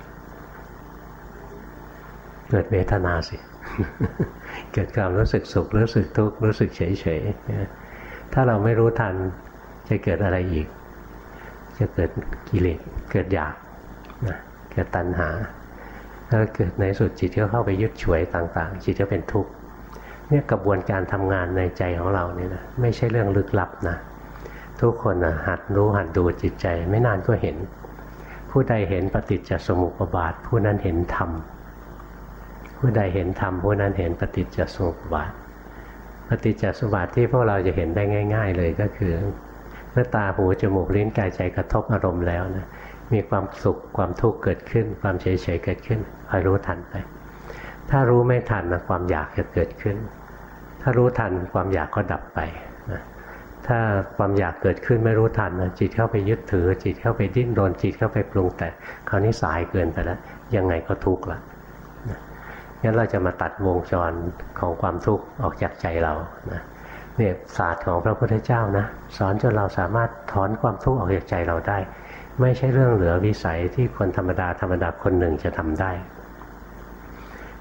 เกิดเวทนาสิ เกิดความรู้สึกสุขรู้สึกทุกข์รู้สึกเฉยๆถ้าเราไม่รู้ทันจะเกิดอะไรอีกจะเกิดกิเลสเกิดอยากนะเกิดตัณหาแล้วเกิดในสุดจิตก็เข้าไปยึดฉวยต่างๆจิตก็เป็นทุกข์เนี่ยกระบวนการทำงานในใจของเราเนี่ยนะไม่ใช่เรื่องลึกลับนะทุกคนนะหัดรู้หัดดูจิตใจไม่นานก็เห็นผู้ใดเห็นปฏิจจสมุปบาทผู้นั้นเห็นธรรมผู้ใดเห็นธรรมผู้นั้นเห็นปฏิจจสมุปบาทปฏิจจสมุปบาทที่พวกเราจะเห็นได้ง่ายๆเลยก็คือเมื่อตาหูจมูกลิ้นกายใจกระทบอารมณ์แล้วนะมีความสุขความทุกข์เกิดขึ้นความเฉยๆเกิดขึ้นคอยรู้ทันไปถ้ารู้ไม่ทันนะความอยากจะเกิดขึ้นถ้ารู้ทันความอยากก็ดับไปนะถ้าความอยากเกิดขึ้นไม่รู้ทันนะจิตเข้าไปยึดถือจิตเข้าไปดิ้นรนจิตเข้าไปปรุงแต่คราวนี้สายเกินไปแล้วยังไงก็ทุกข์ละนะงั้นเราจะมาตัดวงจรของความทุกข์ออกจากใจเรานะเนี่ยศาสตร์ของพระพุทธเจ้านะสอนจนเราสามารถถอนความทุกข์ออกจากใจเราได้ไม่ใช่เรื่องเหลือวิสัยที่คนธรรมดาธรรมดาคนหนึ่งจะทำได้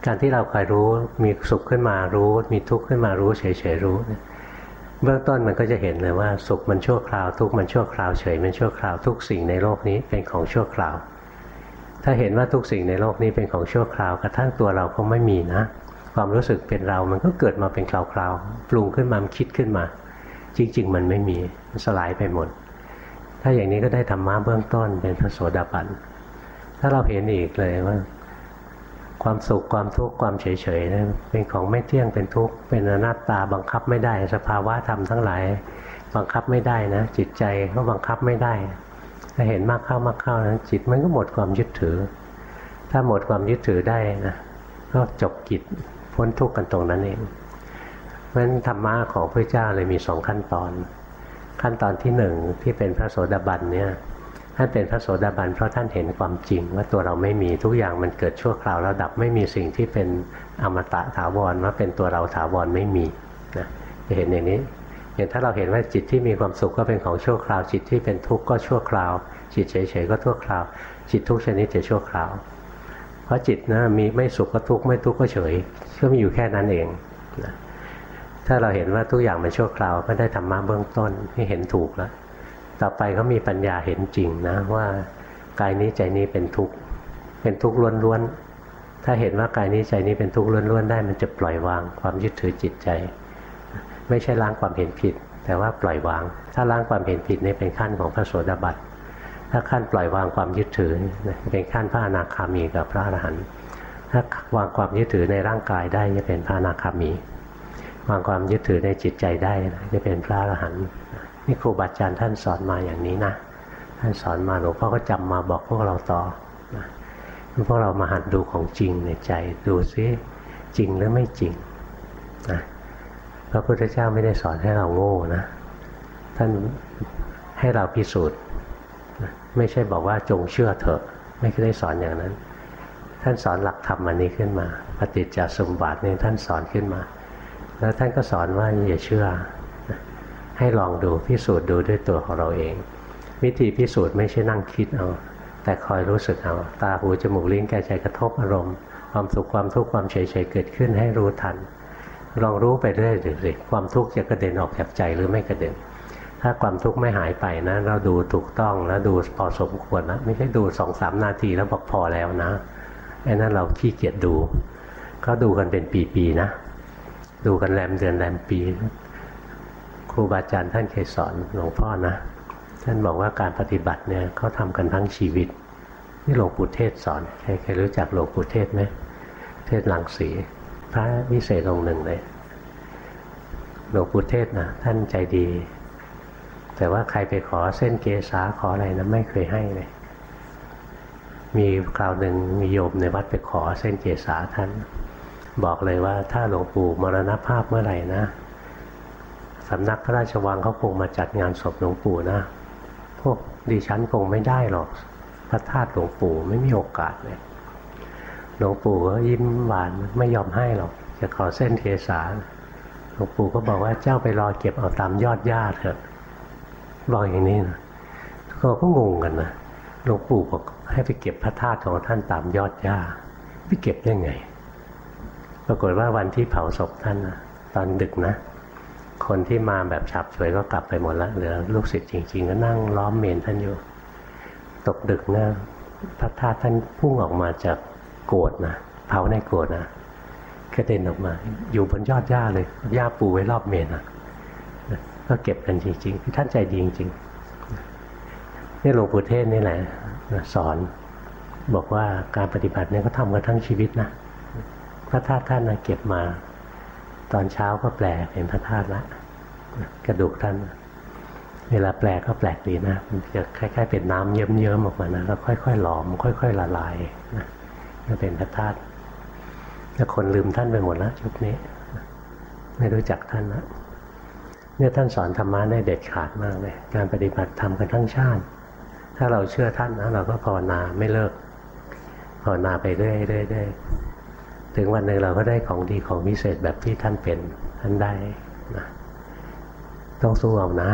การที่เราคอยรู้มีสุขขึ้นมารู้มีทุกข์ขึ้นมารู้เฉยๆรู้เบื้องต้นมันก็จะเห็นเลยว่าสุขมันชั่วคราวทุกข์มันชั่วคราวเฉยมันชั่วคราวทุกสิ่งในโลกนี้เป็นของชั่วคราวถ้าเห็นว่าทุกสิ่งในโลกนี้เป็นของชั่วคราวกระทั่งตัวเราก็ไม่มีนะความรู้สึกเป็นเรามันก็เกิดมาเป็นคราวๆปรุงขึ้นมาคิดขึ้นมาจริงๆมันไม่มีมันสลายไปหมดถ้าอย่างนี้ก็ได้ธรรมะเบื้องต้นเป็นพระโสดาบันถ้าเราเห็นอีกเลยว่าความสุขความทุกข์ความเฉยๆนั้นเป็นของไม่เที่ยงเป็นทุกข์เป็นอนัตตาบังคับไม่ได้สภาวะธรรมทั้งหลายบังคับไม่ได้นะจิตใจก็บังคับไม่ได้ถ้าเห็นมากเข้ามากเข้านั้นจิตมันก็หมดความยึดถือถ้าหมดความยึดถือได้นะก็จบกิจพ้นทุกข์กันตรงนั้นเองเพราะฉะนั้นธรรมะของพระเจ้าเลยมีสองขั้นตอนขั้นตอนที่หนึ่งที่เป็นพระโสดาบันเนี่ยท่านเป็นพระโสดาบันเพราะท่านเห็นความจริงว่าตัวเราไม่มีทุกอย่างมันเกิดชั่วคราวแล้วดับไม่มีสิ่งที่เป็นอมตะถาวรว่าเป็นตัวเราถาวรไม่มีนะจะเห็นอย่างนี้อย่างถ้าเราเห็นว่าจิตที่มีความสุขก็เป็นของชั่วคราวจิตที่เป็นทุกข์ก็ชั่วคราวจิตเฉยๆก็ชั่วคราวจิตทุกชนิดจะชั่วคราวเพราะจิตนะมีไม่สุขก็ทุกข์ไม่ทุกข์ก็เฉยก็มีอยู่แค่นั้นเองนะถ้าเราเห็นว่าทุกอย่างมันชั่วคราวก็ได้ธรรมะเบื้องต้นที่เห็นถูกแล้วต่อไปก็มีปัญญาเห็นจริงนะว่ากายนี้ใจนี้เป็นทุกข์เป็นทุกข์ล้วนๆถ้าเห็นว่ากายนี้ใจนี้เป็นทุกข์ล้วนๆได้มันจะปล่อยวางความยึดถือจิตใจไม่ใช่ล้างความเห็นผิดแต่ว่าปล่อยวางถ้าล้างความเห็นผิดนี่เป็นขั้นของพระโสดาบันถ้าขั้นปล่อยวางความยึดถือเป็นขั้นพระอนาคามีกับพระอรหันต์ถ้าวางความยึดถือในร่างกายได้จะเป็นพระอนาคามีวางความยึดถือในจิตใจได้จะเป็นพระอรหันต์นี่ครูบาอาจารย์ท่านสอนมาอย่างนี้นะท่านสอนมาหลวงพ่อก็จำมาบอกพวกเราต่อนะพวกเรามาหัดดูของจริงในใจดูซิจริงหรือไม่จริงนะพระพุทธเจ้าไม่ได้สอนให้เราโง่นะท่านให้เราพิสูจน์นะไม่ใช่บอกว่าจงเชื่อเถอะไม่ได้สอนอย่างนั้นท่านสอนหลักธรรมอันนี้ขึ้นมาปฏิจจสมุปบาทนี่ท่านสอนขึ้นมาแล้วท่านก็สอนว่าอย่าเชื่อให้ลองดูพิสูจน์ดูด้วยตัวของเราเองวิธีพิสูจน์ไม่ใช่นั่งคิดเอาแต่คอยรู้สึกเอาตาหูจมูกลิ้นกายใจกระทบอารมณ์ความสุขความทุกข์ความเฉยๆเกิดขึ้นให้รู้ทันลองรู้ไปเรื่อยดูสิความทุกข์จะกระเด็นออกจากใจหรือไม่กระเด็นถ้าความทุกข์ไม่หายไปนะเราดูถูกต้องแล้วดูพอสมควรนะไม่ใช่ดูสองสามนาทีแล้วบอกพอแล้วนะไอ้นั่นเราขี้เกียจดูก็ดูกันเป็นปีๆนะดูกันแรมเดือนแรมปีครูบาอาจารย์ท่านเคยสอนหลวงพ่อนะท่านบอกว่าการปฏิบัติเนี่ยเขาทำกันทั้งชีวิตนี่หลวงปู่เทศสอนใครเคยรู้จักหลวงปู่เทศไหมเทศรังสีพระวิเศษองค์หนึ่งเลยหลวงปู่เทศนะท่านใจดีแต่ว่าใครไปขอเส้นเกษาขออะไรนะไม่เคยให้เลยมีคราวหนึ่งมีโยมในวัดไปขอเส้นเกษาท่านบอกเลยว่าถ้าหลวงปู่มรณภาพเมื่อไหร่นะสำนักพระราชวังเขาคงมาจัดงานศพหลวงปู่นะพวกดิฉันคงไม่ได้หรอกพระธาตุหลวงปู่ไม่มีโอกาสเลยหลวงปู่ก็ยิ้มหวานไม่ยอมให้หรอกจะขอเส้นเกษาหลวงปู่ก็บอกว่าเจ้าไปรอเก็บเอาตามยอดหญ้าเถอะบอกอย่างนี้นะเขาก็งงกันนะหลวงปู่บอกให้ไปเก็บพระธาตุของท่านตามยอดหญ้าไปเก็บได้ไงปรากฏว่าวันที่เผาศพท่านนะตอนดึกนะคนที่มาแบบฉับฉวยก็กลับไปหมดแล้วเหลือลูกศิษย์จริงๆก็นั่งล้อมเมนท่านอยู่ตกดึกนะพระธาตุท่านพุ่งออกมาจากโกรธนะเผาในโกรธนะกระเด็นออกมาอยู่บนยอดหญ้าเลยหญ้าปูไว้รอบเมนนะก็เก็บกันจริงๆท่านใจดีจริงๆนี่หลวงปู่เทศนี่แหละสอนบอกว่าการปฏิบัติเนี่ยก็ทำกันทั้งชีวิตนะพระธาตุท่านนะเก็บมาตอนเช้าก็แปลเป็นพระธาตุละกระดูกท่านเวลาแปลก็แปลกดีนะมันจะคล้ายๆเป็นน้ำเยิ้มๆออกมานะแล้วค่อยๆหลอมค่อยๆละลายนะจะเป็นพระธาตุแต่คนลืมท่านไปหมดแล้วชุดนี้ไม่รู้จักท่านนะเนี่ยท่านสอนธรรมะได้เด็ดขาดมากเลยการปฏิบัติธรรมกันทั้งชาติถ้าเราเชื่อท่านนะเราก็ภาวนาไม่เลิกภาวนาไปเรื่อยๆถึงวันหนึ่งเราก็ได้ของดีของวิเศษแบบที่ท่านเป็นท่านได้นะต้องสู้เอานะ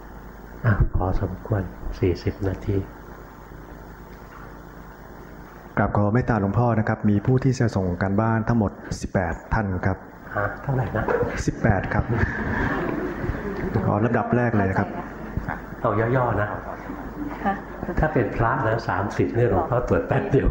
อ่ะพอสมควรสี่สิบนาทีกราบขอเมตตาหลวงพ่อนะครับมีผู้ที่จะส่งการบ้านทั้งหมดสิบแปดท่านครับฮะเท่าไหร่นะสิบแปดครับขอลำดับแรกเลยนะครับเอาย่อๆนะถ้าเป็นพระนะสามสิบเนี่ยหลวงพ่อตรวจแป๊บเดียว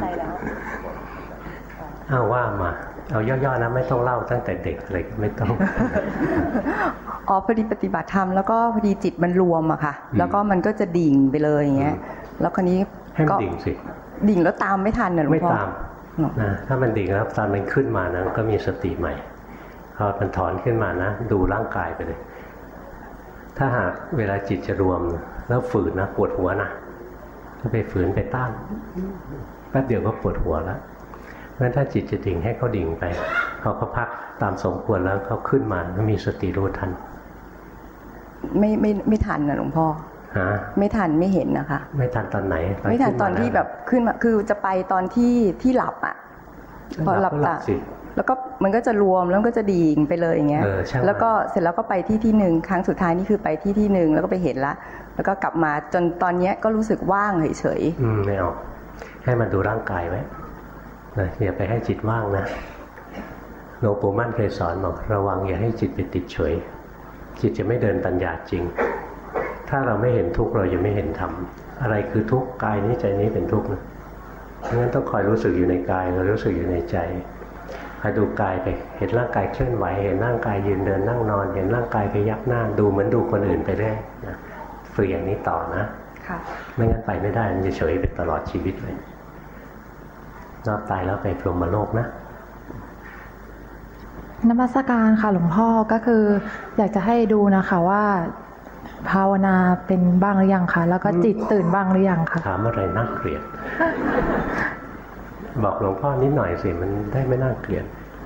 เอาว่ามาเอาย่อๆนะไม่ต้องเล่าตั้งแต่เด็กเลยไม่ต้องอ๋อพอดีปฏิบัติธรรมแล้วก็พอดีจิตมันรวมอะค่ะแล้วก็มันก็จะดิ่งไปเลยอย่างเงี้ยแล้วคราวนี้ให้มันดิ่งสิดิ่งแล้วตามไม่ทันนะหลวงพ่อไม่ตามนะถ้ามันดิ่งแล้วตอนมันขึ้นมานะก็มีสติใหม่พอมันถอนขึ้นมานะดูร่างกายไปเลยถ้าหากเวลาจิตจะรวมแล้วฝืนนะปวดหัวนะถ้าไปฝืนไปต้านแป๊บเดียวก็ปวดหัวแล้วเพราะฉะนั้นถ้าจิตจะดิ่งให้เขาดิ่งไปเขาก็พักตามสมควรแล้วเขาขึ้นมาก็มีสติรู้ทันไม่ไม่ไม่ทันนะหลวงพ่อฮะไม่ทันไม่เห็นนะคะไม่ทันตอนไหนไม่ทันตอนที่แบบขึ้นมาคือจะไปตอนที่ที่หลับอ่ะพอหลับตาแล้วก็มันก็จะรวมแล้วก็จะดิ่งไปเลยอย่างเงี้ยแล้วก็เสร็จแล้วก็ไปที่ที่หนึ่งครั้งสุดท้ายนี่คือไปที่ที่หนึ่งแล้วก็ไปเห็นละแล้วก็กลับมาจนตอนนี้ก็รู้สึกว่างเฉยๆอืมไม่เอาให้มันดูร่างกายไว้นะอย่าไปให้จิตว่างนะหลวงปู่มั่นเคยสอนบอกระวังอย่าให้จิตไปติดเฉยจิตจะไม่เดินปัญญาจริงถ้าเราไม่เห็นทุกข์เราจะไม่เห็นธรรมอะไรคือทุกข์กายนี้ใจนี้เป็นทุกข์นะเพราะฉะนั้นต้องคอยรู้สึกอยู่ในกายเรารู้สึกอยู่ในใจคอยดูกายไปเห็นร่างกายเคลื่อนไหวเห็นร่างกายยืนเดินนั่งนอนเห็นร่างกายไปยักหน้าดูเหมือนดูคนอื่นไปเรื่อยนะฝึกอย่างนี้ต่อนะไม่งั้นไปไม่ได้มันจะเฉยไปตลอดชีวิตเลยรอบตายแล้วไปพรหมโลกนะนมัสการค่ะหลวงพ่อก็คืออยากจะให้ดูนะคะว่าภาวนาเป็นบ้างหรือยังคะแล้วก็จิตตื่นบ้างหรือยังคะถามอะไรน่าเกลียดบอกหลวงพ่อนิดหน่อยสิมันได้ไม่น่าเกลียด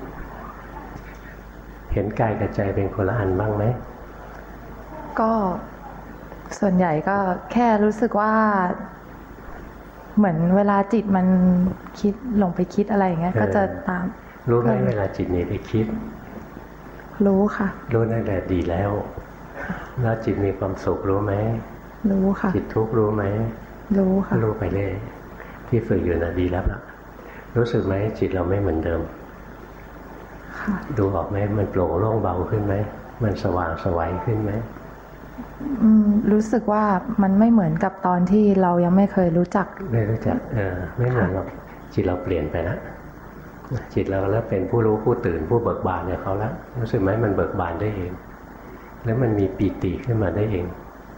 เห็นกายกับใจเป็นคนละอันบ้างไหมก็ส่วนใหญ่ก็แค่รู้สึกว่าเหมือนเวลาจิตมันคิดลงไปคิดอะไรอย่างเงี้ยก็จะตามรู้ไหมเวลาจิตหนีไปคิดรู้ค่ะรู้นั่นแหละดีแล้วแล้วจิตมีความสุขรู้ไหมรู้ค่ะจิตทุกข์รู้ไหมรู้ค่ะรู้ไปเลยที่ฝึกอยู่นะดีแล้วล่ะรู้สึกไหมจิตเราไม่เหมือนเดิมค่ะดูออกไหมมันโปร่งโล่งเบาขึ้นไหมมันสว่างสวัยขึ้นไหมอืมรู้สึกว่ามันไม่เหมือนกับตอนที่เรายังไม่เคยรู้จักไม่รู้จักเออไม่เหมือนหรอกจิตเราเปลี่ยนไปแล้วจิตเราแล้วเป็นผู้รู้ผู้ตื่นผู้เบิกบานเนี่ยเขาแล้วรู้สึกไหมมันเบิกบานได้เองแล้วมันมีปีติขึ้นมาได้เอง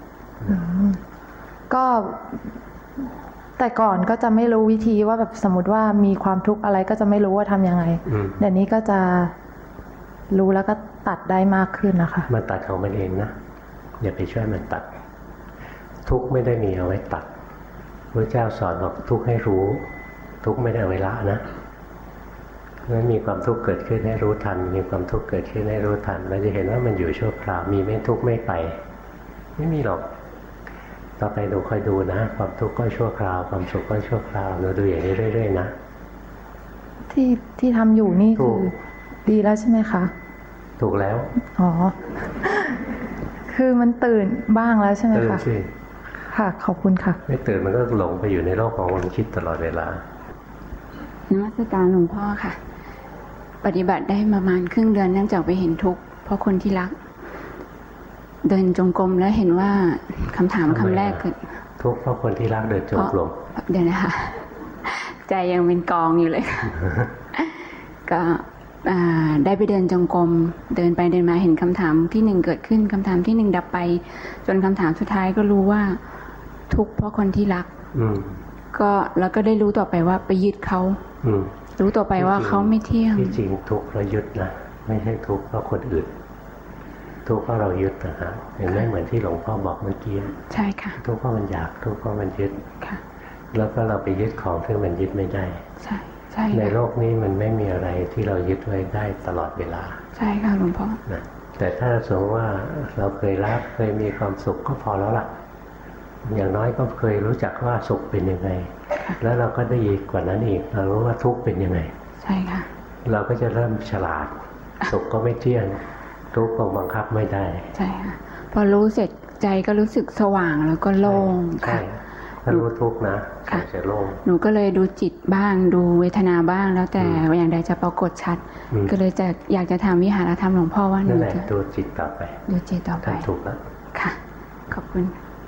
ก็แต่ก่อนก็จะไม่รู้วิธีว่าแบบสมมติว่ามีความทุกข์อะไรก็จะไม่รู้ว่าทำยังไงเดี๋ยวนี้ก็จะรู้แล้วก็ตัดได้มากขึ้นนะคะมันตัดของมันเองนะอย่าไปช่วยมันตัดทุกข์ไม่ได้มีเอาไว้ตัดพระเจ้าสอนบอกทุกข์ให้รู้ทุกข์ไม่ได้เอาไว้ละนะงั้นมีความทุกข์เกิดขึ้นให้รู้ทันมีความทุกข์เกิดขึ้นให้รู้ทันเราจะเห็นว่ามันอยู่ชั่วคราวมีไม่ทุกข์ไม่ไปไม่มีหรอกต่อไปดูคอยดูนะความทุกข์ก็ชั่วคราวความสุขก็ชั่วคราวเราดูอย่างนี้เรื่อยๆนะที่ที่ทำอยู่นี่คือดีแล้วใช่ไหมคะถูกแล้วอ๋อคือมันตื่นบ้างแล้วใช่ไหมคะตื่นสิค่ะขอบคุณค่ะไม่ตื่นมันก็หลงไปอยู่ในโลกของความคิดตลอดเวลานมัสการหลวงพ่อค่ะปฏิบัติได้ประมาณครึ่งเดือนเนื่องจากไปเห็นทุกข์เพราะคนที่รักเดินจงกรมแล้วเห็นว่าคำถามคำแรกคือทุกข์เพราะคนที่รักเดินจงกรมเดี๋ยวนะคะใจยังเป็นกองอยู่เลยก็ได้ไปเดินจงกรมเดินไปเดินมาเห็นคำถามที่หนึ่งเกิดขึ้นคำถามที่หนึ่งดับไปจนคำถามสุดท้ายก็รู้ว่าทุกข์เพราะคนที่รักก็แล้วก็ได้รู้ต่อไปว่าไปยึดเขารู้ต่อไปว่าเขาไม่เที่ยงที่จริงทุกข์เพราะยึดนะไม่ใช่ทุกข์เพราะคนอื่นทุกข์เพราะเรายึดนะฮะเห็นไหมเหมือนที่หลวงพ่อบอกเมื่อกี้ใช่ค่ะทุกข์เพราะมันอยากทุกข์เพราะมันยึดค่ะแล้วก็เราไปยึดของที่มันยึดไม่ได้ใช่ใช่ในโลกนี้มันไม่มีอะไรที่เรายึดไว้ได้ตลอดเวลาใช่ค่ะหลวงพ่อนะแต่ถ้าสมมติว่าเราเคยรักเคยมีความสุขก็พอแล้วล่ะอย่างน้อยก็เคยรู้จักว่าสุขเป็นยังไงแล้วเราก็ได้อีกกว่านั้นอีกเรารู้ว่าทุกข์เป็นยังไงใช่ค่ะเราก็จะเริ่มฉลาดสุขก็ไม่เที่ยงทุกข์ก็บังคับไม่ได้ใช่ค่ะพอรู้เสร็จใจก็รู้สึกสว่างแล้วก็โล่งค่ะถ้ารู้ทุกข์นะจะโล่งหนูก็เลยดูจิตบ้างดูเวทนาบ้างแล้วแต่อย่างใดจะปรากฏชัดก็เลยจะอยากจะถามวิหารธรรมหลวงพ่อว่าหนูจะดูจิตต่อไปดูจิตต่อไปถูกแล้วค่ะขอบคุณ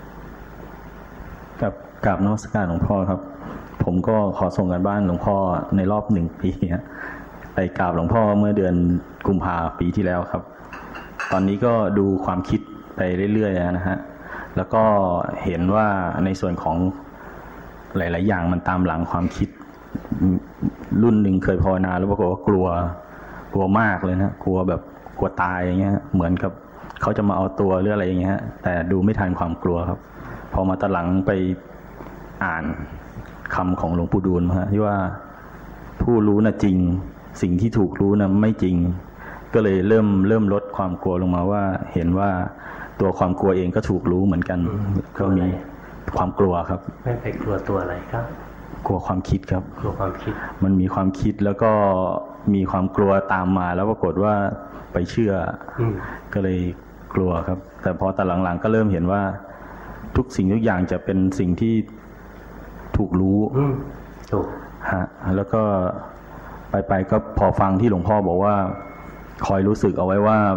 กับกราบนมัสการหลวงพ่อครับผมก็ขอส่งกันบ้านหลวงพ่อในรอบหนึ่งปีไปกราบหลวงพ่อเมื่อเดือนกุมภาพันธ์ปีที่แล้วครับตอนนี้ก็ดูความคิดไปเรื่อยๆนะฮะแล้วก็เห็นว่าในส่วนของหลายๆอย่างมันตามหลังความคิดรุ่นหนึ่งเคยภาวนาแล้วปรากฏว่ากลัวกลัวมากเลยนะกลัวแบบกลัวตายอย่างเงี้ยเหมือนกับเขาจะมาเอาตัวหรืออะไรอย่างเงี้ยแต่ดูไม่ทันความกลัวครับพอมาตอนหลังไปอ่านคำของหลวงปู่ดูลฮะที่ว่าผู้รู้น่ะจริงสิ่งที่ถูกรู้น่ะไม่จริงก็เลยเริ่มเริ่มลดความกลัวลงมาว่าเห็นว่าตัวความกลัวเองก็ถูกรู้เหมือนกันก็มีความกลัวครับไม่ไปกลัวตัวอะไรครับกลัวความคิดครับกลัวความคิดมันมีความคิดแล้วก็มีความกลัวตามมาแล้วปรากฏว่าไปเชื่อก็เลยกลัวครับแต่พอแต่หลังๆก็เริ่มเห็นว่าทุกสิ่งทุกอย่างจะเป็นสิ่งที่ถูกรู้ถูกฮะแล้วก็ไปไปก็พอฟังที่หลวงพ่อบอกว่าคอยรู้สึกเอาไว้ว่า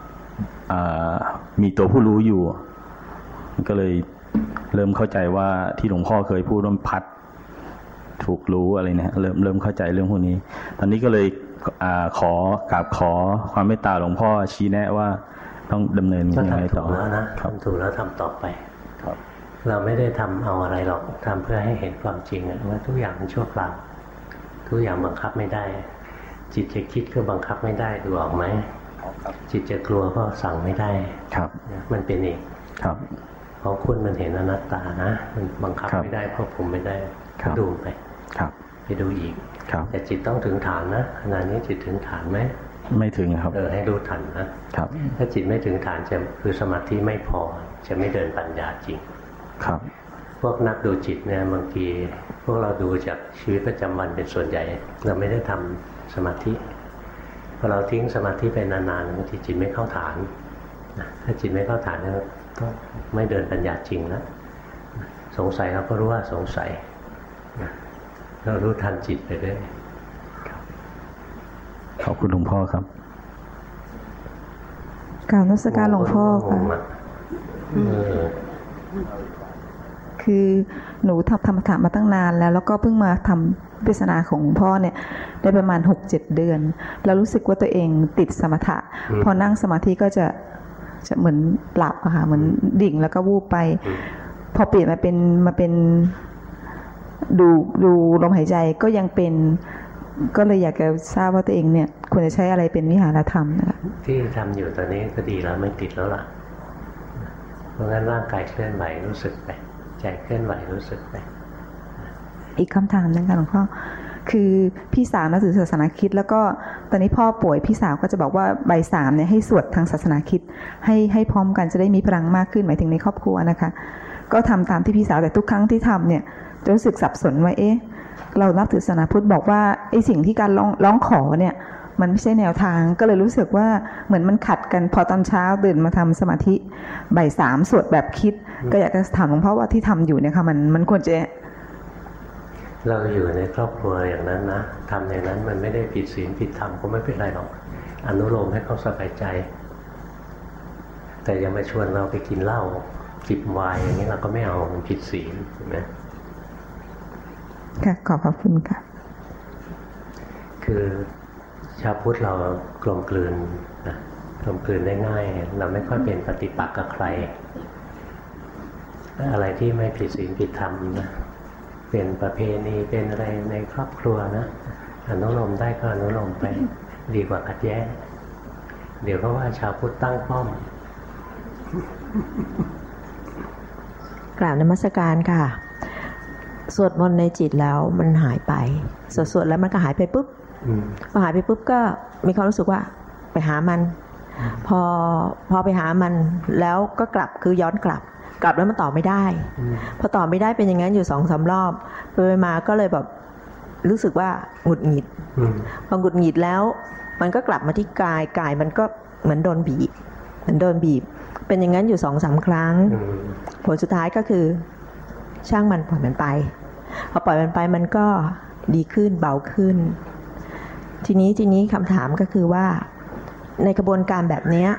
มีตัวผู้รู้อยู่ก็เลยเริ่มเข้าใจว่าที่หลวงพ่อเคยพูดว่าพัดถูกรู้อะไรเนี่ยเริ่มเริ่มเข้าใจเรื่องพวกนี้ตอนนี้ก็เลยขอกราบขอความเมตตาหลวงพ่อชี้แนะว่าต้องดำเนินยังไงต่อแล้วนะทำถูกแล้วทำต่อไปเราไม่ได้ทำเอาอะไรหรอกทำเพื่อให้เห็นความจริงว่าทุกอย่างมันชั่วคราวทุกอย่างบังคับไม่ได้จิตจะคิดก็บังคับไม่ได้ดูออกไหมจิตจะกลัวก็สั่งไม่ได้ครับมันเป็นเองครับของคุณมันเห็นอนัตตานะมันบังคับไม่ได้ควบคุมไม่ได้ดูไปครับไปดูอีกครับแต่จิตต้องถึงฐานนะขณะนี้จิตถึงฐานไหมไม่ถึงครับเออให้รู้ทันนะครับถ้าจิตไม่ถึงฐานจะคือสมาธิไม่พอจะไม่เดินปัญญาจริงครับพวกนักดูจิตเนี่ยบางทีพวกเราดูจากชีวิตประจำวันเป็นส่วนใหญ่เราไม่ได้ทำสมาธิพอเราทิ้งสมาธิไปนานๆบางทีจิตไม่เข้าฐานถ้าจิตไม่เข้าฐานก็ต้องไม่เดินปัญญาจริงแล้วสงสัยเราก็รู้ว่าสงสัยเรารู้ทันจิตไปเรื่อยขอบคุณหลวงพ่อครับกราบนมัสการหลวงพ่อค่ะคือหนูทำธรรมถามมาตั้งนานแล้วแล้วก็เพิ่งมาทำวิปัสสนาของหลวงพ่อเนี่ยได้ประมาณ หกเจ็ด เดือนแล้วรู้สึกว่าตัวเองติดสมถะพอนั่งสมาธิก็จะจะเหมือนหลับอะค่ะเหมือนดิ่งแล้วก็วูบไปพอเปลี่ยนมาเป็นมาเป็นดูดูลมหายใจก็ยังเป็นก็เลยอยากจะทราบว่าตัวเองเนี่ยควรจะใช้อะไรเป็นวิหารธรรมนะคะที่ทำอยู่ตอนนี้ก็ดีแล้วไม่ติดแล้วล่ะเพราะงั้นร่างกายเคลื่อนไหวรู้สึกไปใจเคลื่อนไหวรู้สึกไปอีกคำถามนึงค่ะหลวงพ่อคือพี่สาวนับถือศาสนาคริสต์แล้วก็ตอนนี้พ่อป่วยพี่สาวก็จะบอกว่าใบสามเนี่ยให้สวดทางศาสนาคริสต์ให้ให้พร้อมกันจะได้มีพลังมากขึ้นหมายถึงในครอบครัวนะคะก็ทำตามที่พี่สาวแต่ทุกครั้งที่ทำเนี่ยจะรู้สึกสับสนว่าเอ๊ะเรานับถือศาสนาพุทธบอกว่าไอ้สิ่งที่การร้องร้องขอเนี่ยมันไม่ใช่แนวทางก็เลยรู้สึกว่าเหมือนมันขัดกันพอตอนเช้าตื่นมาทำสมาธิบ่ายสามสวดแบบคิดก็อยากจะถามหลวงพ่อว่าที่ทำอยู่เนี่ยค่ะมันมันควรจะเราอยู่ในครอบครัวอย่างนั้นนะทำอย่างนั้นมันไม่ได้ผิดศีลผิดธรรมก็ไม่เป็นไรหรอกอนุโลมให้เขาสบายใจแต่อย่ามาชวนเราไปกินเหล้าจิบไวน์อย่างนี้เราก็ไม่เอามันผิดศีลใช่ไหมค่ะขอบพระคุณค่ะคือชาวพุทธเรากลมกลืนนะกลมกลืนได้ง่ายเราไม่ค่อยเป็นปฏิปักษ์กับใครอะไรที่ไม่ผิดศีลผิดธรรมนะเป็นประเพณีเป็นอะไรในครอบครัวนะอนุโลมได้ก็อนุโลมไปดีกว่าขัดแย้งเดี๋ยวก็ว่าชาวพุทธตั้งป้อมกราบนมัสการค่ะสวดมนต์ในจิตแล้วมันหายไปสวดสวดแล้วมันก็หายไปปุ๊บพอหายไปปุ๊บก็มีความรู้สึกว่าไปหามันพอพอไปหามันแล้วก็กลับคือย้อนกลับกลับแล้วมันต่อไม่ได้พอต่อไม่ได้เป็นอย่างนั้นอยู่สองสามรอบไปมาก็เลยแบบรู้สึกว่าหงุดหงิดพอหงุดหงิดแล้วมันก็กลับมาที่กายกายมันก็เหมือนโดนบีบเหมือนโดนบีบเป็นอย่างนั้นอยู่สองสามครั้งผลสุดท้ายก็คือช่างมันปล่อยมันไปพอปล่อยมันไปมันก็ดีขึ้นเบาขึ้นทีนี้ทีนี้คำถามก็คือว่าในกระบวนการแบบนี้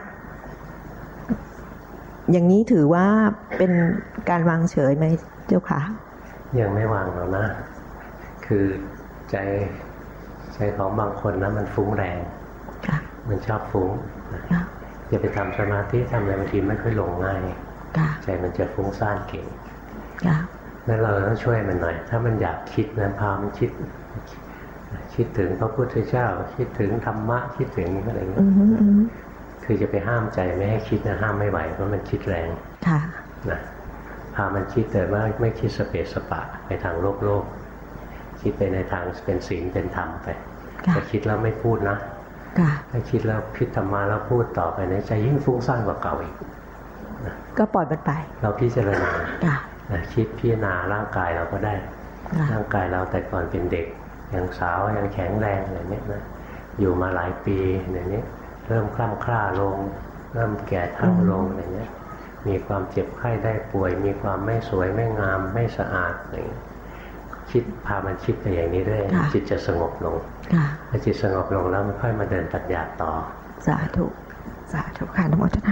อย่างนี้ถือว่าเป็นการวางเฉยไหมเจ้าค่ะยังไม่วางหรอกนะคือใจใจของบางคนนะมันฟุ้งแรงมันชอบฟุ้งอย่าไปทำสมาธิทำอะไรบางทีไม่ค่อยลงง่ายใจมันจะฟุ้งซ่านเก่งแล้วเราต้องช่วยมันหน่อยถ้ามันอยากคิดนะพามันคิดคิดถึงพระพุทธเจ้าคิดถึงธรรมะคิดถึงอะไรอย่างเงี้ยคือจะไปห้ามใจไม่ให้คิดนะห้ามไม่ไหวเพราะมันคิดแรงนะพามันคิดแต่ว่าไม่คิดสเปสสปะไปทางโลกโลกคิดไปในทางเป็นศีลเป็นธรรมไปแต่คิดแล้วไม่พูดนะถ้าคิดแล้วคิดธรรมะแล้วพูดต่อไปในใจยิ่งฟุ้งซ่านกว่าเก่าอีกก็ปล่อยมันไปเราพิจารณาคิดพิจารณาร่างกายเราก็ได้ร่างกายเราแต่ก่อนเป็นเด็กยังสาวยังแข็งแรงอะไรเนี้ยนะอยู่มาหลายปีอย่างนี้เริ่มคล่ำคล้าลงเริ่มแก่เฒ่าลงอะไรเนี้ยมีความเจ็บไข้ได้ป่วยมีความไม่สวยไม่งามไม่สะอาดอะไรเงี้ยคิดพามันคิดไปอย่างนี้ด้วยจิตจะสงบลงพอจิตสงบลงแล้วมันค่อยมาเดินปัญญาต่อสาธุสาธุค่ะนโมทนา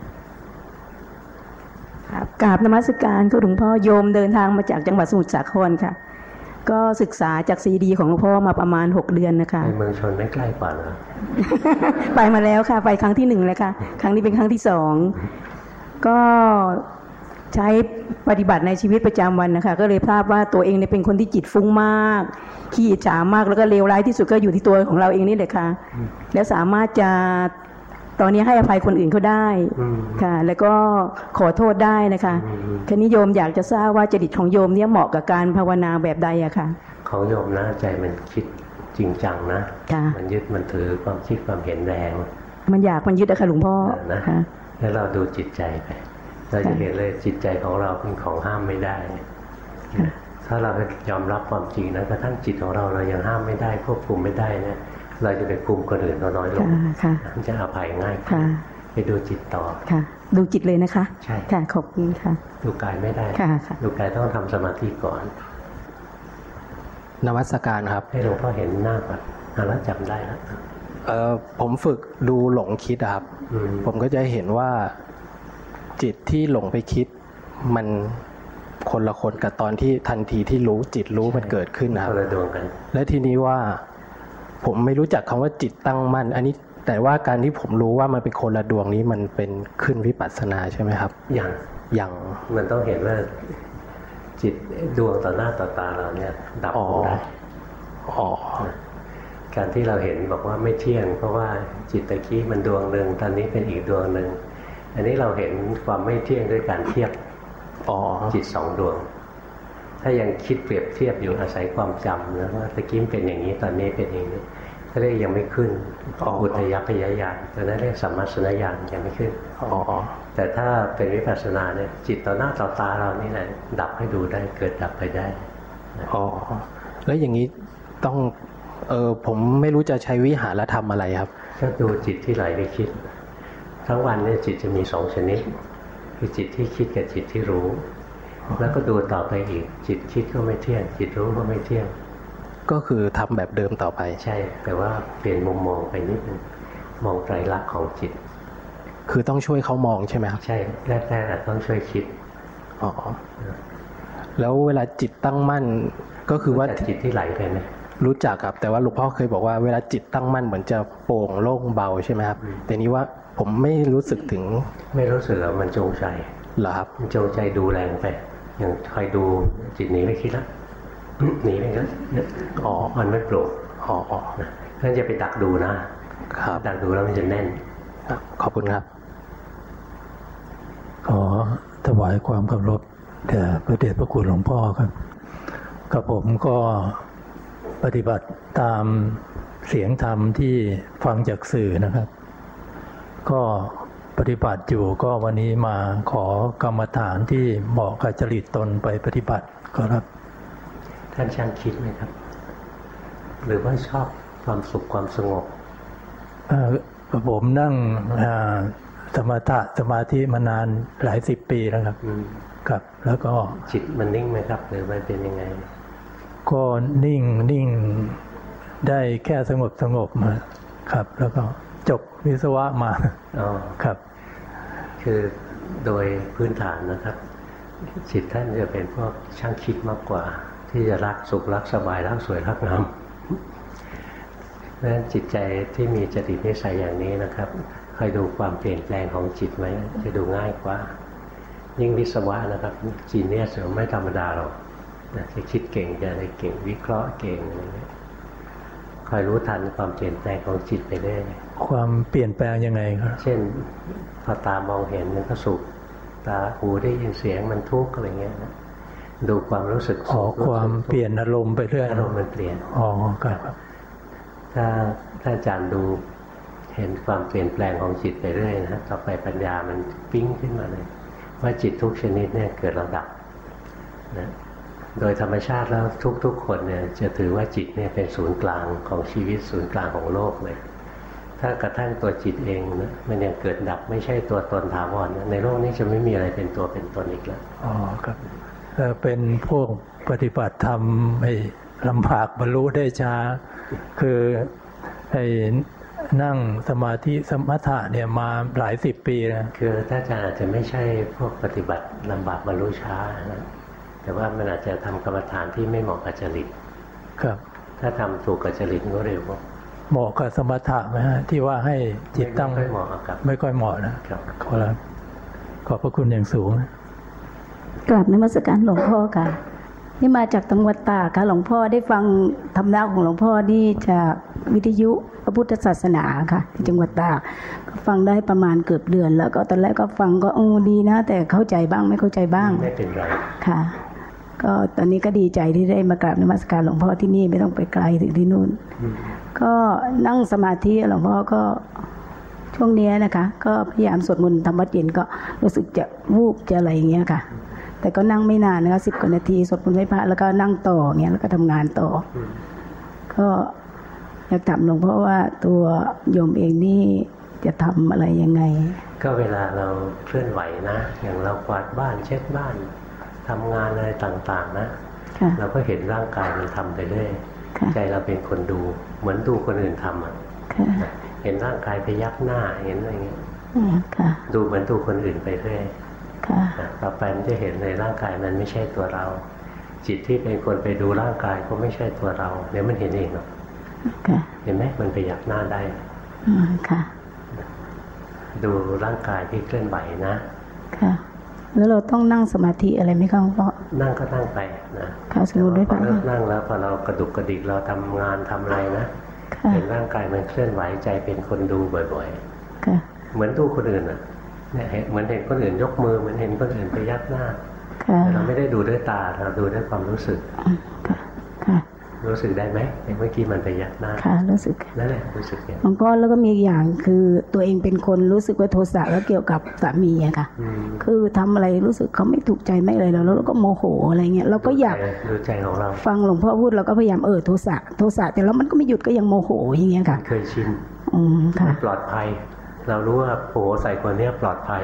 ครับกราบนมัสการคุณหลวงพ่อโยมเดินทางมาจากจังหวัดสมุทรสาครค่ะก็ศึกษาจากซีดีของหลวงพ่อมาประมาณหกเดือนนะคะในเมืองชนไม่ใกล้กว่าเหรอไปมาแล้วค่ะไปครั้งที่หนึ่งเลยค่ะครั้งนี้เป็นครั้งที่สองก็ใช้ปฏิบัติในชีวิตประจำวันนะคะก็เลยทราบว่าตัวเองเนี่ยเป็นคนที่จิตฟุ้งมากขี้อิจฉามากแล้วก็เลวร้ายที่สุดก็อยู่ที่ตัวของเราเองนี่แหละค่ะแล้วสามารถจะตอนนี้ให้อภัยคนอื่นเขาได้ค่ะแล้วก็ขอโทษได้นะคะคณิโยมอยากจะทราบว่าจริตของโยมเนี่ยเหมาะกับการภาวนาแบบใดอะค่ะของโยมนะใจมันคิดจริงจังนะมันยึดมันถือความคิดความเห็นแรงมันอยากมันยึดอะค่ะหลวงพ่อนะแล้วเราดูจิตใจไปเราจะเห็นเลยจิตใจของเราเป็นของห้ามไม่ได้ถ้าเรายอมรับความจริงนะกระทั่งจิตของเราเรายังห้ามไม่ได้ควบคุมไม่ได้นะเราจะไปคุมคนอื่นน้อยลงมันจะอภัยง่ายไปดูจิตต่อค่ะดูจิตเลยนะคะใช่ค่ะขอบคุณค่ะดูกายไม่ได้ดูกายต้องทำสมาธิก่อนนวัตการครับให้หลวงพ่อเห็นหน้าก่อนแล้วจำได้แล้วเออผมฝึกดูหลงคิดครับผมก็จะเห็นว่าจิตที่หลงไปคิดมันคนละคนกับตอนที่ทันทีที่รู้จิตรู้มันเกิดขึ้นนะครับและทีนี้ว่าผมไม่รู้จักคำว่าจิตตั้งมั่นอันนี้แต่ว่าการที่ผมรู้ว่ามันเป็นคนละดวงนี้มันเป็นขึ้นวิปัสสนาใช่ไหมครับอย่างอย่างมันต้องเห็นว่าจิตดวงต่อหน้าต่อตาเราเนี่ยดับได้อ๋อการที่เราเห็นบอกว่าไม่เที่ยงเพราะว่าจิตตะกี้มันดวงหนึ่งตอนนี้เป็นอีกดวงหนึ่งอันนี้เราเห็นความไม่เที่ยงด้วยการเทียบอ๋อจิตสองดวงถ้ายังคิดเปรียบเทียบอยู่อาศัยความจำนะว่าตะกี้เป็นอย่างนี้ตอนนี้เป็นอย่างนี้ก็เรียกยังไม่ขึ้นอุทยพยญาณตอนนั้นเรียกสัมมาสนญาณยังไม่ขึ้นอ๋อแต่ถ้าเป็นวิปัสสนาเนี่ยจิตต่อหน้าต่อตาเรานี่แหละดับให้ดูได้เกิดดับไปได้อ๋อแล้วอย่างนี้ต้องเออผมไม่รู้จะใช้วิหารธรรมอะไรครับก็ดูจิตที่ไหลไปคิดทั้งวันเนี่ยจิตจะมีสองชนิดคือจิตที่คิดกับจิตที่รู้แล้วก็ดูต่อไปอีกจิตคิดก็ไม่เที่ยงจิตรู้ก็ไม่เที่ยงก็คือทำแบบเดิมต่อไปใช่แต่ว่าเปลี่ยนมุมมองไปนิดนึงมองไตรลักษณ์ของจิตคือต้องช่วยเขามองใช่ไหมครับใช่แรกๆต้องช่วยคิดอ๋อแล้วเวลาจิตตั้งมั่นก็คือว่าจิตที่ไหลไปไหมรู้จักครับแต่ว่าหลวงพ่อเคยบอกว่าเวลาจิตตั้งมั่นเหมือนจะโปร่งโล่งเบาใช่ไหมครับแต่นี้ว่าผมไม่รู้สึกถึงไม่รู้สึกแล้วมันจงใจเหรอครับมันจงใจดูแรงไปอย่างคอยดูจิตหนีไม่คิดแล้วหนีไปแล้วอ๋อมันไม่โปร่งอ๋ออ๋อนั่นจะไปดักดูนะครับดักดูแล้วมันจะแน่นขอบคุณครับขอถวายความเคารพแด่พระเดชพระคุณหลวงพ่อครับกับผมก็ปฏิบัติตามเสียงธรรมที่ฟังจากสื่อนะครับก็ปฏิบัติอยู่ก็วันนี้มาขอกรรมฐานที่เหมาะกับจริตตนไปปฏิบัติครับท่านช่างคิดไหมครับหรือว่าชอบความสุขความสงบผมนั่งสมถะสมาธิมานานหลายสิบปีแล้วครับครับแล้วก็จิตมันนิ่งไหมครับหรือมันเป็นยังไงก็นิ่งนิ่งได้แค่สงบสงบมาครับแล้วก็จบวิศวะมาอ๋อครับคือโดยพื้นฐานนะครับจิตท่านจะเป็นพวกช่างคิดมากกว่าที่จะรักสุขรักสบายรักสวยรักงามเพราะฉะนั้นจิตใจที่มีจริตนิสัยอย่างนี้นะครับคอยดูความเปลี่ยนแปลงของจิตไว้จะดูง่ายกว่ายิ่งวิศวะนะครับจีเนียสไม่ธรรมดาหรอกจะคิดเก่งจะอะไรเก่งวิเคราะห์เก่งอะไรเงี้ยคอยรู้ทันความเปลี่ยนแปลงของจิตไปเรื่อยความเปลี่ยนแปลงยังไงครับเช่นพอตามองเห็นมันก็สุขตาหูได้ยินเสียงมันทุกข์อะไรเงี้ยดูความรู้สึกอ๋อความเปลี่ยนอารมณ์ไปเรื่อยอารมณ์มันเปลี่ยนอ๋อครับถ้าถ้าอาจารย์ดูเห็นความเปลี่ยนแปลงของจิตไปเรื่อยนะต่อไปปัญญามันปิ้งขึ้นมาเลยว่าจิตทุกชนิดเนี่ยเกิดแล้วดับนะโดยธรรมชาติแล้วทุกๆคนเนี่ยจะถือว่าจิตเนี่ยเป็นศูนย์กลางของชีวิตศูนย์กลางของโลกเลยถ้ากระทั่งตัวจิตเองนะมันยังเกิดดับไม่ใช่ตัวตนถาวรนะในโลกนี้จะไม่มีอะไรเป็นตัวเป็นตนอีกแล้วอ๋อครับเป็นพวกปฏิบัติธรรมไอ้ลำบากบรรลุได้ช้าคือไอ้นั่งสมาธิสมถะเนี่ยมาหลายสิบปีนะคือถ้าอาจารย์อาจจะไม่ใช่พวกปฏิบัติลำบากบรรลุช้านะแต่ว่ามันอาจจะทำกรรมฐานที่ไม่เหมาะกับจริตครับถ้าทำถูกกับจริตก็เร็วเหมาะกับสมถะไหมฮะที่ว่าให้จิตตั้งไม่เหมาะครับไม่ค่อยเหมาะนะครับขอรับขอบพระคุณอย่างสูงกราบนมัสการหลวงพ่อค่ะนี่มาจากจังหวัดตากค่ะหลวงพ่อได้ฟังธรรมะของหลวงพ่อนี่จากวิทยุพระพุทธศาสนาค่ะที่จังหวัดตากก็ฟังได้ประมาณเกือบเดือนแล้วก็ตอนแรกก็ฟังก็โอ้ดีนะแต่เข้าใจบ้างไม่เข้าใจบ้างไม่เป็นไรค่ะก็ตอนนี้ก็ดีใจที่ได้มากราบนมัสการหลวงพ่อที่นี่ไม่ต้องไปไกลถึงที่นู่นก็นั่งสมาธิหลวงพ่อก็ช่วงนี้นะคะก็พยายามสวดมนต์ทำวัดเย็นก็รู้สึกจะวูบจะอะไรอย่างเงี้ยค่ะแต่ก็นั่งไม่นานนะคะสิบกว่านาทีสวดมนต์ไหว้พระแล้วก็นั่งต่อเงี้ยแล้วก็ทำงานต่อก็อยากถามหลวงพ่อว่าตัวโยมเองนี่จะทำอะไรยังไงก็เวลาเราเคลื่อนไหวนะอย่างเรากวาดบ้านเช็ดบ้านทำงานอะไรต่างๆนะเราก็เห็นร่างกายมันทำไปเรื่อยใจเราเป็นคนดูเหมือนดูคนอื่นทำอ่ะเห็นร่างกายไปยักหน้าเห็นอะไรเงี้ยดูเหมือนดูคนอื่นไปเรื่อยต่อไปมันจะเห็นในร่างกายมันไม่ใช่ตัวเราจิตที่เป็นคนไปดูร่างกายก็ไม่ใช่ตัวเราเดี๋ยวมันเห็นเองหรอกเห็นไหมมันไปยักหน้าได้ดูร่างกายที่เคลื่อนไหวนะแล้วเราต้องนั่งสมาธิอะไรไหมคะพ่อนั่งก็นั่งไปนะค่ะสมมติด้วยพอเลิกนั่งแล้วพอเรากระดุกกระดิกเราทำงานทำอะไรนะเห็นร่างกายมันเคลื่อนไหวใจเป็นคนดูบ่อยๆเหมือนดูคนอื่นอ่ะเนี่ยเหมือนเห็นคนอื่นยกมือเหมือนเห็นคนอื่นไปยักหน้าเราไม่ได้ดูด้วยตาเราดูด้วยความรู้สึกรู้สึกได้ไหมเมื่อกี้มันไปยักหน้าค่ะรู้สึกนั่นแหละรู้สึกอย่างมันก็แล้วก็มีอีกอย่างคือตัวเองเป็นคนรู้สึกว่าโทสะแล้วเกี่ยวกับสามีอะค่ะคือทำอะไรรู้สึกเขาไม่ถูกใจไม่อะไรเราแล้วเราก็โมโหอะไรเงี้ยเราก็อยากดูใจของเราฟังหลวงพ่อพูดเราก็พยายามเออโทสะโทสะแต่แล้วมันก็ไม่หยุดก็ยังโมโหอย่างเงี้ยค่ะเคยชินอืมค่ะปลอดภัยเรารู้ว่าโอ้โหใส่คนนี้ปลอดภัย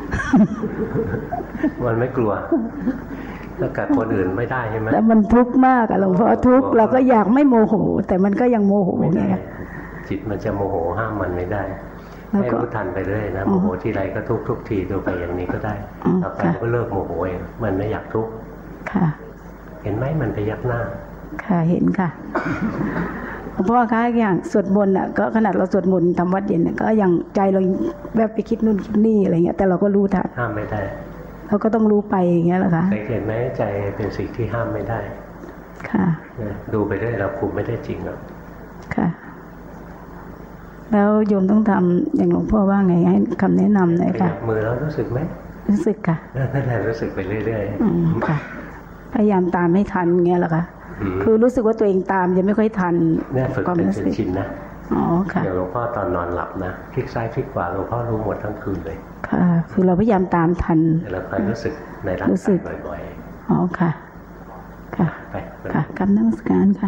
มันไม่กลัวถ้ากับคนอื่นไม่ได้ใช่ไหมแต่มันทุกข์มากอะหลวงพ่อทุกข์เราก็อยากไม่โมโหแต่มันก็ยังโมโหไงจิตมันจะโมโหห้ามมันไม่ได้ให้รู้ทันไปเรื่อยนะโมโหทีไรก็ทุกทุกทีดูไปอย่างนี้ก็ได้ต่อไปก็เลิกโมโหเองมันไม่อยากทุกข์เห็นไหมมันไปยักหน้าค่ะเห็นค่ะหลวงพ่อคะอย่างสวดมนต์อ่ะก็ขนาดเราสวดมนต์ทำวัดเย็นก็ยังใจเราแบบไปคิดนู่นคิดนี่อะไรเงี้ยแต่เราก็รู้ทันห้ามไม่ได้เราก็ต้องรู้ไปอย่างเงี้ยแหละค่ะสังเกตไหมใจเป็นสิ่งที่ห้ามไม่ได้ค่ะดูไปเรื่อยเราคุมไม่ได้จริงหรอกค่ะแล้วโยมต้องทำอย่างหลวงพ่อว่าไงให้คำแนะนำหน่อยค่ะมือแล้วรู้สึกไหมรู้สึกค่ะนั่นแหละรู้สึกไปเรื่อยๆค่ะพยายามตามให้ทันเงี้ยแหละค่ะคือรู้สึกว่าตัวเองตามจะไม่ค่อยทันเนี่ยฝึกเป็นชินนะอ๋อค่ะอย่างหลวงพ่อตอนนอนหลับนะพลิกซ้ายพลิกขวาหลวงพ่อรู้หมดทั้งคืนเลยค่ะคือเราพยายามตามทันเราคอยรู้สึกในร่างกายบ่อยๆอ๋อค่ะค่ะค่ะกำนมัสการค่ะ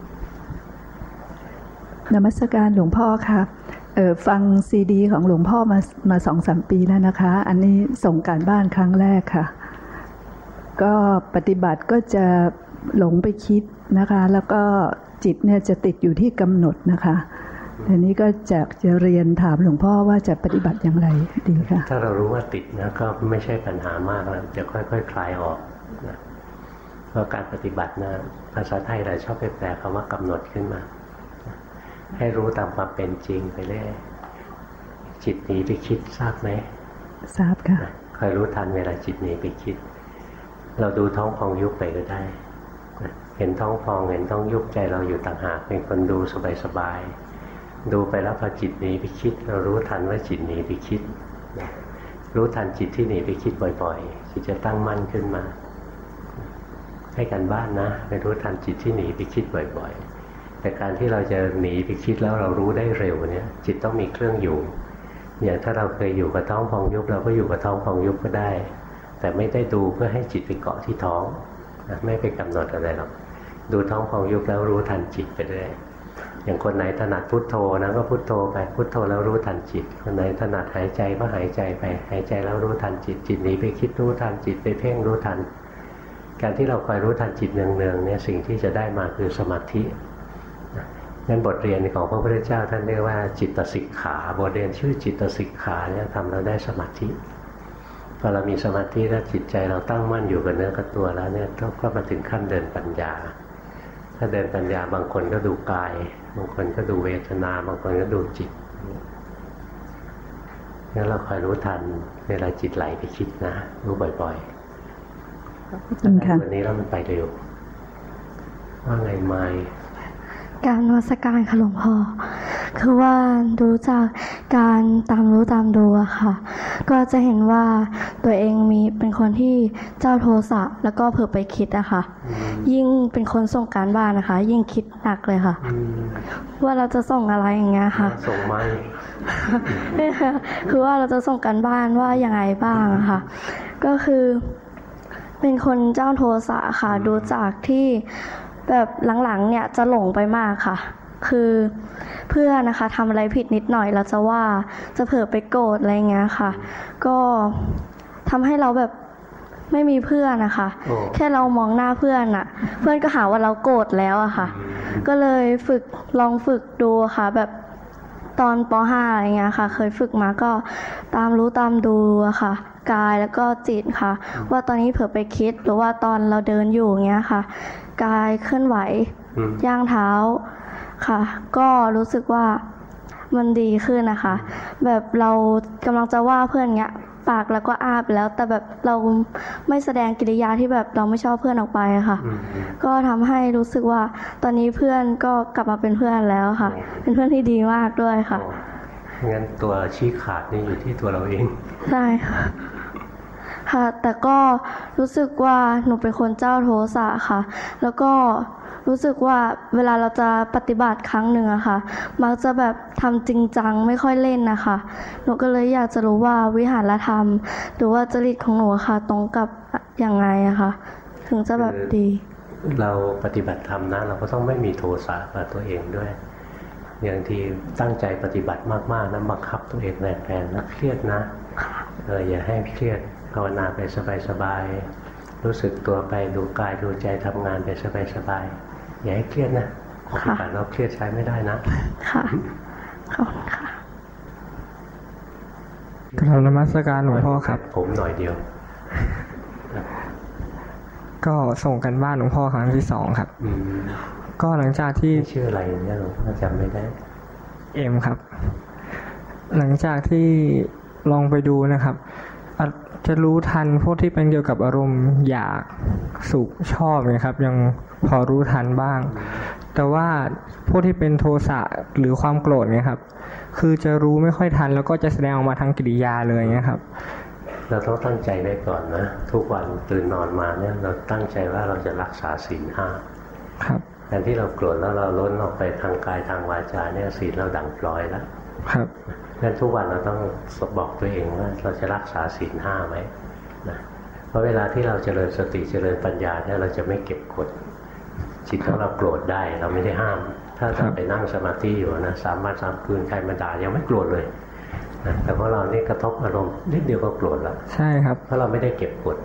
นมัสการหลวงพ่อค่ะเออฟังซีดีของหลวงพ่อมามาสองสามปีแล้วนะคะอันนี้ส่งการบ้านครั้งแรกค่ะก็ปฏิบัติก็จะหลงไปคิดนะคะแล้วก็จิตเนี่ยจะติดอยู่ที่กำหนดนะคะทีนี้ก็จะจะเรียนถามหลวงพ่อว่าจะปฏิบัติอย่างไรดีคะถ้าเรารู้ว่าติดนะก็ไม่ใช่ปัญหามากแล้วจะค่อยๆ ค, คลายออกนะเพราะการปฏิบัตินะภาษาไทยเราชอบไปแปลคำว่ากำหนดขึ้นมาให้รู้ตามความเป็นจริงไปเรื่อยจิตหนีไปคิดทราบไหมทราบค่ะคอยรู้ทันเวลาจิตหนีไปคิดเราดูท้องพองยุบไปก็ได้เห็นท้องพองเห็นท้องยุบใจเราอยู่ต่างหากเป็นคนดูสบายๆดูไปแล้วพอจิตหนีไปคิดเรารู้ทันว่าจิตหนีไปคิดรู้ทันจิตที่หนีไปคิดบ่อยๆจิตจะตั้งมั่นขึ้นมาให้กันบ้านนะไปรู้ทันจิตที่หนีไปคิดบ่อยๆแต่การที่เราจะหนีไปคิดแล้วเรารู้ได้เร็วเนี่ยจิตต้องมีเครื่องอยู่อย่างถ้าเราเคยอยู่กับท้องพองยุบเราก็อยู่กับท้องพองยุบก็ได้แต่ไม่ได้ดูเพื่อให้จิตไปเกาะที่ท้องไม่ไปกำหนดอะไรหรอกดูท้องพองยุบแล้วรู้ทันจิตไปเรื่อยอย่างคนไหนถนัดพุทโธนะก็พุทโธไปพุทโธแล้วรู้ทันจิตคนไหนถนัดหายใจก็หายใจไปหายใจแล้วรู้ทันจิตจิตหนีไปคิดรู้ทันจิตไปเพ่งรู้ทันการที่เราคอยรู้ทันจิตเนืองๆเนี่ยสิ่งที่จะได้มาคือสมาธินั่นบทเรียนของพระพุทธเจ้าท่านเรียกว่าจิตสิกขาบทเรียนชื่อจิตสิกขาเนี่ยทำเราได้สมาธิพอเรามีสมาธิแล้วจิตใจเราตั้งมั่นอยู่กับเนื้อกับตัวแล้วเนี่ยก็มาถึงขั้นเดินปัญญาถ้าเดินปัญญาบางคนก็ดูกายบางคนก็ดูเวทนาบางคนก็ดูจิตงั้นเราคอยรู้ทันเวลาจิตไหลไปคิดนะรู้บ่อยๆวันนี้เรามันไปเร็วว่าไงไม่การนมัสการค่ะหลวงพ่อคือว่าดูจากการตามรู้ตามดูอะค่ะก็จะเห็นว่าตัวเองมีเป็นคนที่เจ้าโทสะแล้วก็เผลอไปคิดอะค่ะยิ่งเป็นคนส่งการบ้านนะคะยิ่งคิดหนักเลยค่ะว่าเราจะส่งอะไรอย่างเงี้ยค่ะส่งไหมคือว่าเราจะส่งการบ้านว่ายังไงบ้างอะค่ะก็คือเป็นคนเจ้าโทสะค่ะดูจากที่แบบหลังๆเนี่ยจะหลงไปมากค่ะคือเพื่อนนะคะทำอะไรผิดนิดหน่อยเราจะว่าจะเผลอไปโกรธอะไรเงี้ยค่ะก็ทำให้เราแบบไม่มีเพื่อนนะคะแค่เรามองหน้าเพื่อนอะเพื่อนก็หาว่าเราโกรธแล้วอะค่ะก็เลยฝึกลองฝึกดูค่ะแบบตอนป.ห้า อะไรเงี้ยค่ะเคยฝึกมาก็ตามรู้ตามดูอะค่ะกายแล้วก็จิตค่ะว่าตอนนี้เผลอไปคิดหรือว่าตอนเราเดินอยู่เงี้ยค่ะกายเคลื่อนไหวย่างเท้าค่ะก็รู้สึกว่ามันดีขึ้นนะคะแบบเรากำลังจะว่าเพื่อนเงี้ยปากแล้วก็อ้าไปแล้วแต่แบบเราไม่แสดงกิริยาที่แบบเราไม่ชอบเพื่อนออกไปค่ะก็ทำให้รู้สึกว่าตอนนี้เพื่อนก็กลับมาเป็นเพื่อนแล้วค่ะเป็นเพื่อนที่ดีมากด้วยค่ะงั้นตัวชี้ขาดนี่อยู่ที่ตัวเราเองใช่ค่ะค่ะแต่ก็รู้สึกว่าหนูเป็นคนเจ้าโทสะค่ะแล้วก็รู้สึกว่าเวลาเราจะปฏิบัติครั้งหนึ่งอะค่ะมักจะแบบทำจริงจังไม่ค่อยเล่นนะคะหนูก็เลยอยากจะรู้ว่าวิหารธรรมหรือว่าจริตของหนูค่ะตรงกับยังไงอะค่ะถึงจะแบบดีเราปฏิบัติธรรมนะเราก็ต้องไม่มีโทสะกับตัวเองด้วยอย่างที่ตั้งใจปฏิบัติมากๆนะบังคับตัวเองแรงๆนะเครียดนะเอออย่าให้เครียดภาวนาไปสบายๆรู้สึกตัวไปดูกายดูใจทำงานไปสบายๆอย่าให้เครียดนะปฏิบัติเราเครียดใช้ไม่ได้นะค่ะขอบคุณค่ะกราบนมัสการหลวงพ่อครับผมหน่อยเดียวก็ส่งกันบ้านหลวงพ่อครั้งที่สองครับก็หลังจากที่ชื่ออะไรเนี่ยหลวงพ่อจำไม่ได้เอ็มครับหลังจากที่ลองไปดูนะครับจะรู้ทันพวกที่เป็นเกี่ยวกับอารมณ์อยากสุขชอบนะครับยังพอรู้ทันบ้างแต่ว่าพวกที่เป็นโทสะหรือความโกรธเนี่ยครับคือจะรู้ไม่ค่อยทันแล้วก็จะแสดงออกมาทางกิริยาเลยนะครับเราต้องตั้งใจไว้ก่อนนะทุกวันตื่นนอนมาเนี่ยเราตั้งใจว่าเราจะรักษาศีลห้าครับการที่เราโกรธแล้วเราล้นออกไปทางกายทางวาจาเนี่ยศีลเราดั่งพลอยแล้วครับงั้นทุกวันเราต้องบอกตัวเองว่าเราจะรักษาศีลห้าไหมนะเพราะเวลาที่เราเจริญสติเจริญปัญญาเนี่ยเราจะไม่เก็บกดจิตของเราโกรธได้เราไม่ได้ห้ามถ้าเราไปนั่งสมาธิอยู่นะสามวันสามคืนใครมาด่ายังไม่โกรธเลยนะแต่พอเรานี่กระทบอารมณ์นิดเดียวก็โกรธแล้วใช่ครับเพราะเราไม่ได้เก็บกด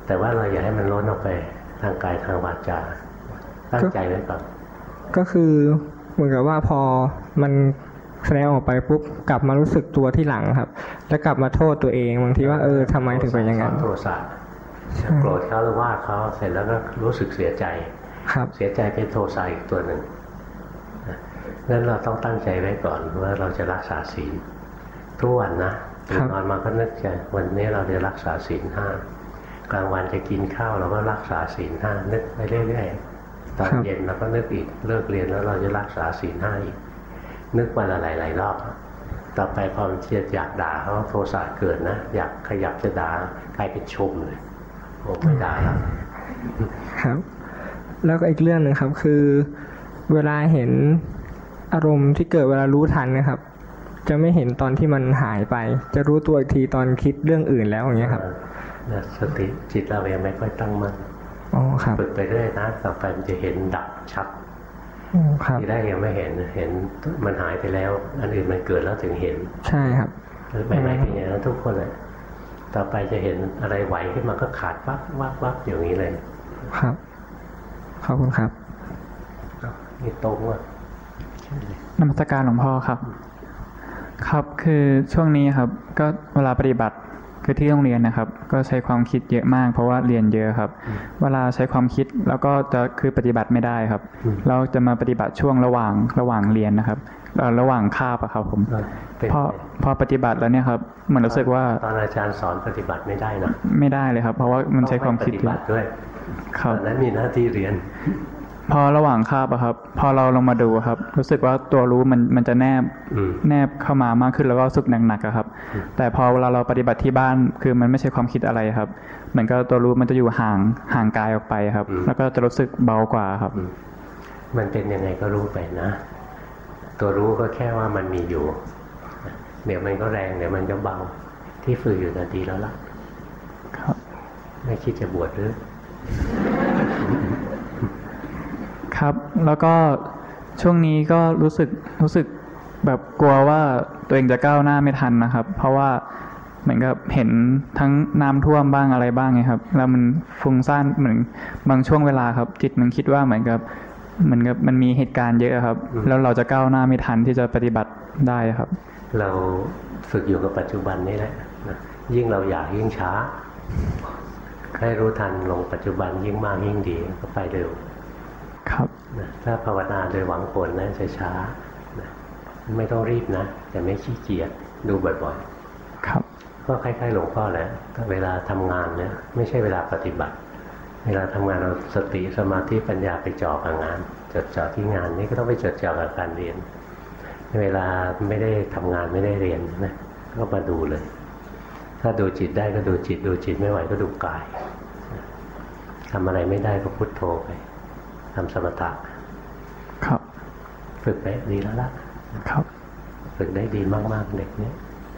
แต่ว่าเราอย่าให้มันล้นออกไปทางกายทางวาจาตั้งใจไว้ก่อนก็คือเหมือนกับว่าพอมันแสดงออกไปปุ๊บกลับมารู้สึกตัวที่หลังครับแล้วกลับมาโทษตัวเองบางทีว่าเออทำไมถึงเป็นอย่างนั้นโทสะโกรธเขาหรือว่าเขาเสร็จแล้วก็รู้สึกเสียใจเสียใจเป็นโทสะอีกตัวหนึ่งงั้นเราต้องตั้งใจไว้ก่อนว่าเราจะรักษาศีลทุกวันนะตื่นนอนมาก็นึกใจวันนี้เราจะรักษาศีลห้ากลางวันจะกินข้าวเราก็รักษาศีลห้านึกไปเรื่อยๆตอนเย็นเราก็นึกอีกเลิกเรียนแล้วเราจะรักษาศีลห้าอีกนึกวันละหลายๆรอบต่อไปพอมันเทียดอยากด่าเขาโทสะเกิดนะอยากขยับจะด่ากลายเป็นชมเลยโอ้ไม่ด่าแล้วครับแล้วก็อีกเรื่องหนึ่งครับคือเวลาเห็นอารมณ์ที่เกิดเวลารู้ทันนะครับจะไม่เห็นตอนที่มันหายไปจะรู้ตัวอีกทีตอนคิดเรื่องอื่นแล้วอย่างเงี้ยครับสติจิตเรายังไม่ค่อยตั้งมั่นฝึกไปเรื่อยนะต่อไปมันจะเห็นดับชัดทีแรกยังไม่เห็นเห็นมันหายไปแล้วอันอื่นมันเกิดแล้วถึงเห็นใช่ครับใหม่ๆเป็นอย่างนั้นทุกคนเลยต่อไปจะเห็นอะไรไหวขึ้นมาก็ขาดวับวับวับอย่างนี้เลยครับขอบคุณครับนี่ตรงว่ะนมัสการหลวงพ่อครับครับคือช่วงนี้ครับก็เวลาปฏิบัติคือที่โรงเรียนนะครับก็ใช้ความคิดเยอะมากเพราะว่าเรียนเยอะครับเวลาใช้ความคิดแล้วก็จะคือปฏิบัติไม่ได้ครับเราจะมาปฏิบัติช่วงระหว่างระหว่างเรียนนะครับระหว่างคาบอะครับผมพอพอปฏิบัติแล้วเนี่ยครับเหมือนรู้สึกว่าตอนอาจารย์สอนปฏิบัติไม่ได้นะไม่ได้เลยครับเพราะว่ามันใช้ความคิดเยอะด้วยครับนั้นมีหน้าที่เรียนพอระหว่างคาบอะครับพอเราลงมาดูครับรู้สึกว่าตัวรู้มันมันจะแนบแนบเข้ามามากขึ้นแล้วก็รู้สึกหนักๆครับแต่พอเวลาเราปฏิบัติที่บ้านคือมันไม่ใช่ความคิดอะไรครับเหมือนกับตัวรู้มันจะอยู่ห่างห่างกายออกไปครับแล้วก็จะรู้สึกเบากว่าครับมันเป็นยังไงก็รู้ไปนะตัวรู้ก็แค่ว่ามันมีอยู่เดี๋ยวมันก็แรงเดี๋ยวมันก็เบาที่ฝึกอยู่นาทีแล้วล่ะครับไม่คิดจะบวชหรือครับแล้วก็ช่วงนี้ก็รู้สึกรู้สึกแบบกลัวว่าตัวเองจะก้าวหน้าไม่ทันนะครับเพราะว่าเหมือนกับเห็นทั้งน้ำท่วมบ้างอะไรบ้างไงครับแล้วมันฟุ้งซ่านเหมือนบางช่วงเวลาครับจิตมันคิดว่าเหมือนกับเหมือนกับมันมีเหตุการณ์เยอะครับแล้วเราจะก้าวหน้าไม่ทันที่จะปฏิบัติได้ครับเราฝึกอยู่กับปัจจุบันนี่แหละยิ่งเราอยากยิ่งช้าให้รู้ทันลงปัจจุบันยิ่งมากยิ่งดีก็ไปเร็วครับถ้าภาวนาโดยหวังผลนะจะช้าไม่ต้องรีบนะแต่ไม่ขี้เกียจดูบ่อยๆครับก็คล้ายๆหลวงพ่อแหละเวลาทำงานเนี่ยไม่ใช่เวลาปฏิบัติเวลาทำงานเราสติสมาธิปัญญาไปจ่อกับงานจดจ่อที่งานนี่ก็ต้องไปจดจ่อกับการเรียนเวลาไม่ได้ทำงานไม่ได้เรียนนะก็มาดูเลยถ้าดูจิตได้ก็ดูจิตดูจิตไม่ไหวก็ดูกายทำอะไรไม่ได้ก็พุทโธไปทำสมถะครับฝึกไปดีแล้วล่ะครับฝึกได้ดีมากๆเด็กเนี้ย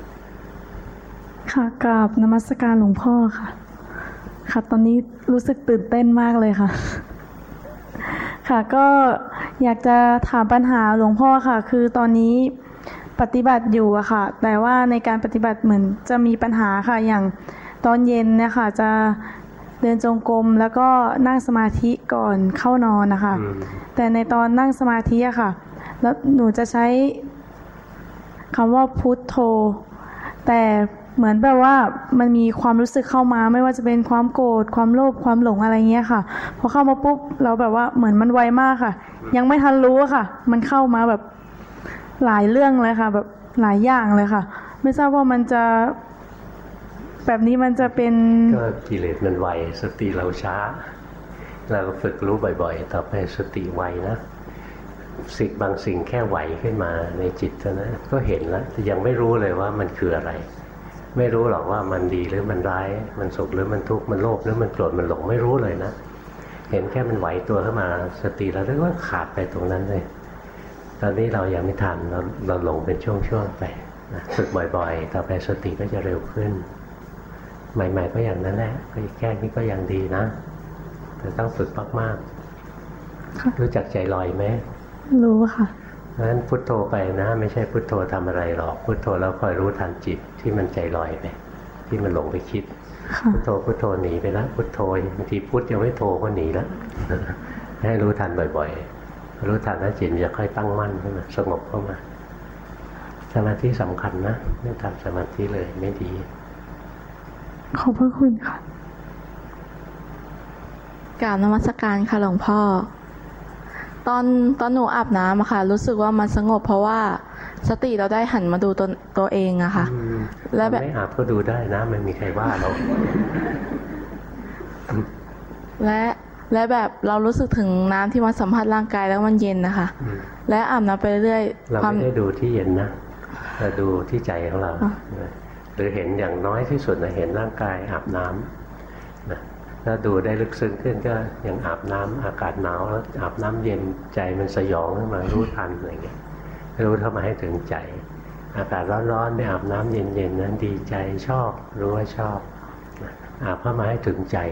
ค่ะกราบนมัสการหลวงพ่อค่ะค่ะตอนนี้รู้สึกตื่นเต้นมากเลยค่ะค่ะก็อยากจะถามปัญหาหลวงพ่อค่ะคือตอนนี้ปฏิบัติอยู่อะค่ะแต่ว่าในการปฏิบัติเหมือนจะมีปัญหาค่ะอย่างตอนเย็นเนี่ยค่ะจะเดินจงกรมแล้วก็นั่งสมาธิก่อนเข้านอนนะคะแต่ในตอนนั่งสมาธิอะค่ะแล้วหนูจะใช้คำว่าพุทโธแต่เหมือนแบบว่ามันมีความรู้สึกเข้ามาไม่ว่าจะเป็นความโกรธความโลภความหลงอะไรเงี้ยค่ะพอเข้ามาปุ๊บเราแบบว่าเหมือนมันไวมากค่ะยังไม่ทันรู้ค่ะมันเข้ามาแบบหลายเรื่องเลยค่ะแบบหลายอย่างเลยค่ะไม่ทราบว่ามันจะแบบนี้มันจะเป็นก็กิเลสมันไวสติเราช้าเราฝึกรู้บ่อยๆต่อไปสติไวนะสิ่งบางสิ่งแค่ไหวขึ้นมาในจิตเท่านั้นก็เห็นแล้วแต่ยังไม่รู้เลยว่ามันคืออะไรไม่รู้หรอกว่ามันดีหรือมันร้ายมันสุขหรือมันทุกข์มันโลภหรือมันโกรธมันหลงไม่รู้เลยนะเห็นแค่มันไหวตัวขึ้นมาสติเราเรียกว่าขาดไปตรงนั้นเลยตอนนี้เรายังไม่ทันเราเราหลงเป็นช่วงๆไปนะฝึกบ่อยๆต่อไปสติก็จะเร็วขึ้นใหม่ๆก็อย่างนั้นแหละแค่นี้ก็ยังดีนะแต่ต้องฝึกมากๆรู้จักใจลอยไหมรู้ค่ะเพราะฉะนั้นพุทโธไปนะไม่ใช่พุทโธทำอะไรหรอกพุทโธแล้วคอยรู้ทันจิตที่มันใจลอยไปที่มันหลงไปคิดพุทโธพุทโธหนีไปแล้วพุทโธบางทีพุทยังไม่โธก็หนีแล้วให้รู้ทันบ่อยๆรู้ทันแล้วจิตจะค่อยตั้งมั่นขึ้นมาสงบเข้ามาสมาธิสำคัญนะไม่ทำสมาธิเลยไม่ดีขอบพระคุณค่ะกราบนมัสการค่ะหลวงพ่อตอนตอนหนูอาบน้ำอะค่ะรู้สึกว่ามันสงบเพราะว่าสติเราได้หันมาดูตัวตัวเองอะค่ะแล้วแบบไม่อาบก็ดูได้นะไม่มีใครว่าเราและและแบบเรารู้สึกถึงน้ำที่มาสัมผัสร่างกายแล้วมันเย็นนะคะและอาบน้ำไปเรื่อยเราไม่ได้ดูที่เย็นนะเราดูที่ใจของเราหรือเห็นอย่างน้อยที่สุดนะเห็นร่างกายอาบน้ำนะถ้าดูได้ลึกซึ้งขึ้นก็ยังอาบน้ำอากาศหนาวแล้วอาบน้ำเย็นใจมันสยองขึ้นมารู้ทันอะไรเงี้ยรู้เข้ามาให้ถึงใจอากาศร้อนๆไปอาบน้ำเย็นๆนั้นดีใจชอบรู้ว่าชอบอาบเข้ามาให้ถึงใจ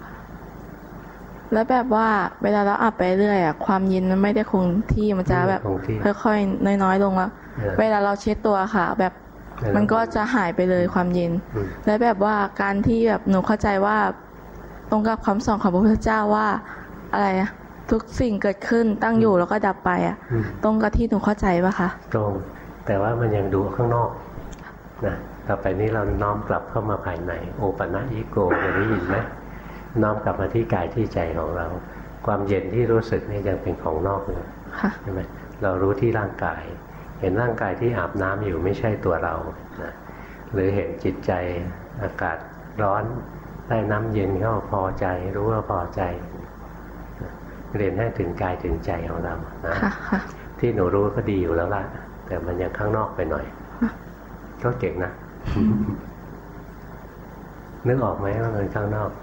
แล้วแบบว่าเวลาเราอาบไปเรื่อยอะความเย็นมันไม่ได้คงที่มันจะแบบค่อยๆน้อยๆลงแล้วเวลาเราเช็ดตัวค่ะแบบมันก็จะหายไปเลยความเย็นและแบบว่าการที่แบบหนูเข้าใจว่าตรงกับคำสอนของพระพุทธเจ้าว่าอะไรอะทุกสิ่งเกิดขึ้นตั้งอยู่แล้วก็ดับไปอะตรงกับที่หนูเข้าใจป่ะคะตรงแต่ว่ามันยังดูข้างนอกนะต่อไปนี้เราน้อมกลับเข้ามาภายในโอปัญญิโกได้ยินไหมน้อมกลับมาที่กายที่ใจของเราความเย็นที่รู้สึกนี่ยังเป็นของนอกอยู่ใช่ไหมเรารู้ที่ร่างกายเห็นร่างกายที่อาบน้ำอยู่ไม่ใช่ตัวเรานะหรือเห็นจิตใจอากาศร้อนได้น้ำเย็นเข้าพอใจรู้ว่าพอใจเรียนให้ถึงกายถึงใจของเรานะที่หนูรู้ก็ดีอยู่แล้วล่ะแต่มันยังข้างนอกไปหน่อยก็เก่งนะนึกออกไหมว่ามันข้างนอก